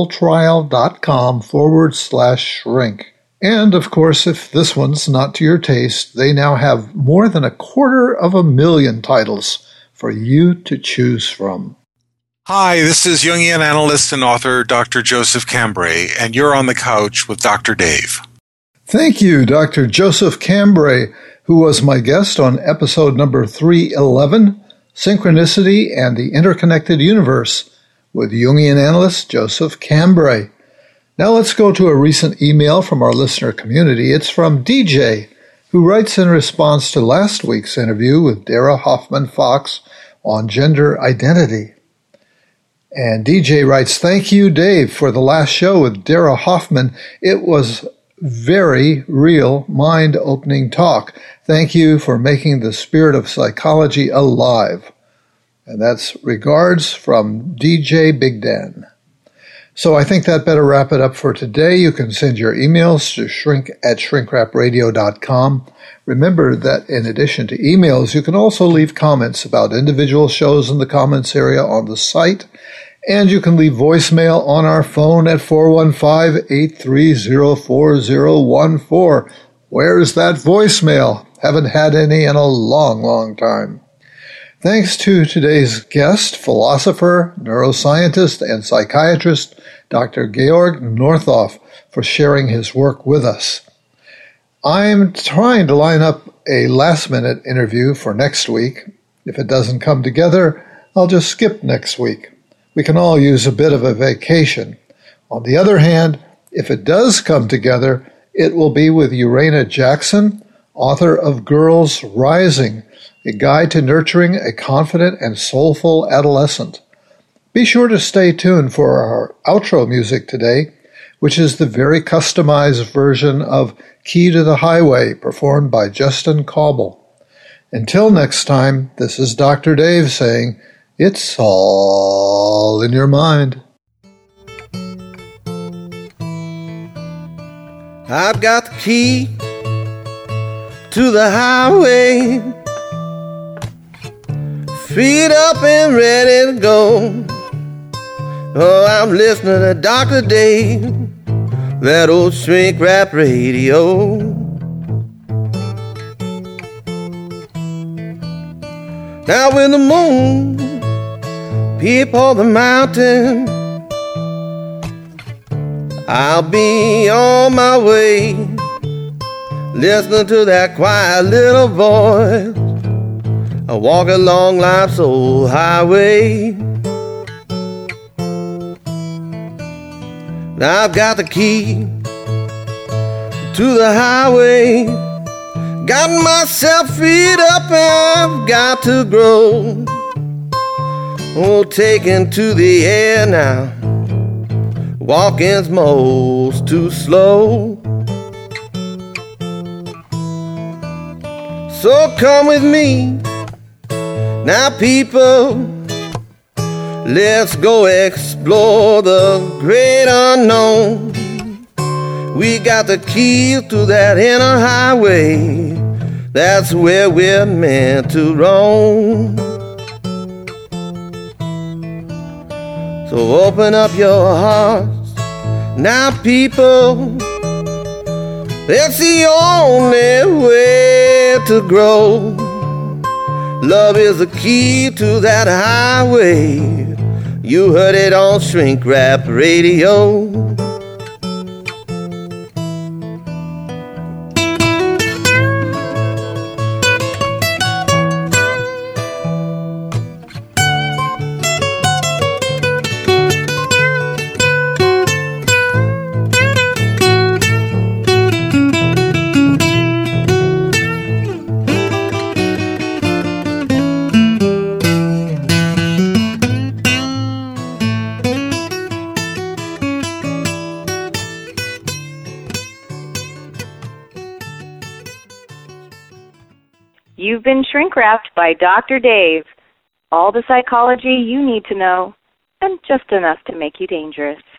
audibletrial.com/shrink. And, of course, if this one's not to your taste, they now have more than 250,000 titles for you to choose from. Hi, this is Jungian analyst and author Dr. Joseph Cambray, and you're on the couch with Dr. Dave. Thank you, Dr. Joseph Cambray, who was my guest on episode number 311, Synchronicity and the Interconnected Universe, with Jungian analyst Joseph Cambray. Now let's go to a recent email from our listener community. It's from DJ, who writes in response to last week's interview with Dara Hoffman Fox on gender identity. And DJ writes, "Thank you, Dave, for the last show with Dara Hoffman. It was very real, mind-opening talk. Thank you for making the spirit of psychology alive." And that's regards from DJ Big Dan. So I think that better wrap it up for today. You can send your emails to shrink@shrinkrapradio.com. Remember that in addition to emails, you can also leave comments about individual shows in the comments area on the site. And you can leave voicemail on our phone at 415-830-4014. Where's that voicemail? Haven't had any in a long, long time. Thanks to today's guest, philosopher, neuroscientist, and psychiatrist, Dr. Georg Northoff, for sharing his work with us. I'm trying to line up a last-minute interview for next week. If it doesn't come together, I'll just skip next week. We can all use a bit of a vacation. On the other hand, if it does come together, it will be with Urena Jackson, author of Girls Rising, a guide to nurturing a confident and soulful adolescent. Be sure to stay tuned for our outro music today, which is the very customized version of Key to the Highway, performed by Justin Cauble. Until next time, this is Dr. Dave saying, it's all in your mind. I've got the key to the highway, feet up and ready to go. Oh, I'm listening to Dr. Dave, that old shrink rap radio. Now when the moon peep on the mountain, I'll be on my way, listening to that quiet little voice, I walk along life's old highway. Now I've got the key to the highway, got myself feet up and I've got to grow. Oh, taken to the air now, walking's most too slow. So come with me, now people, let's go explore the great unknown. We got the keys to that inner highway, that's where we're meant to roam. So open up your hearts now, people. It's the only way to grow. Love is the key to that highway. You heard it on Shrink Rap Radio. You've been shrink-wrapped by Dr. Dave. All the psychology you need to know, and just enough to make you dangerous.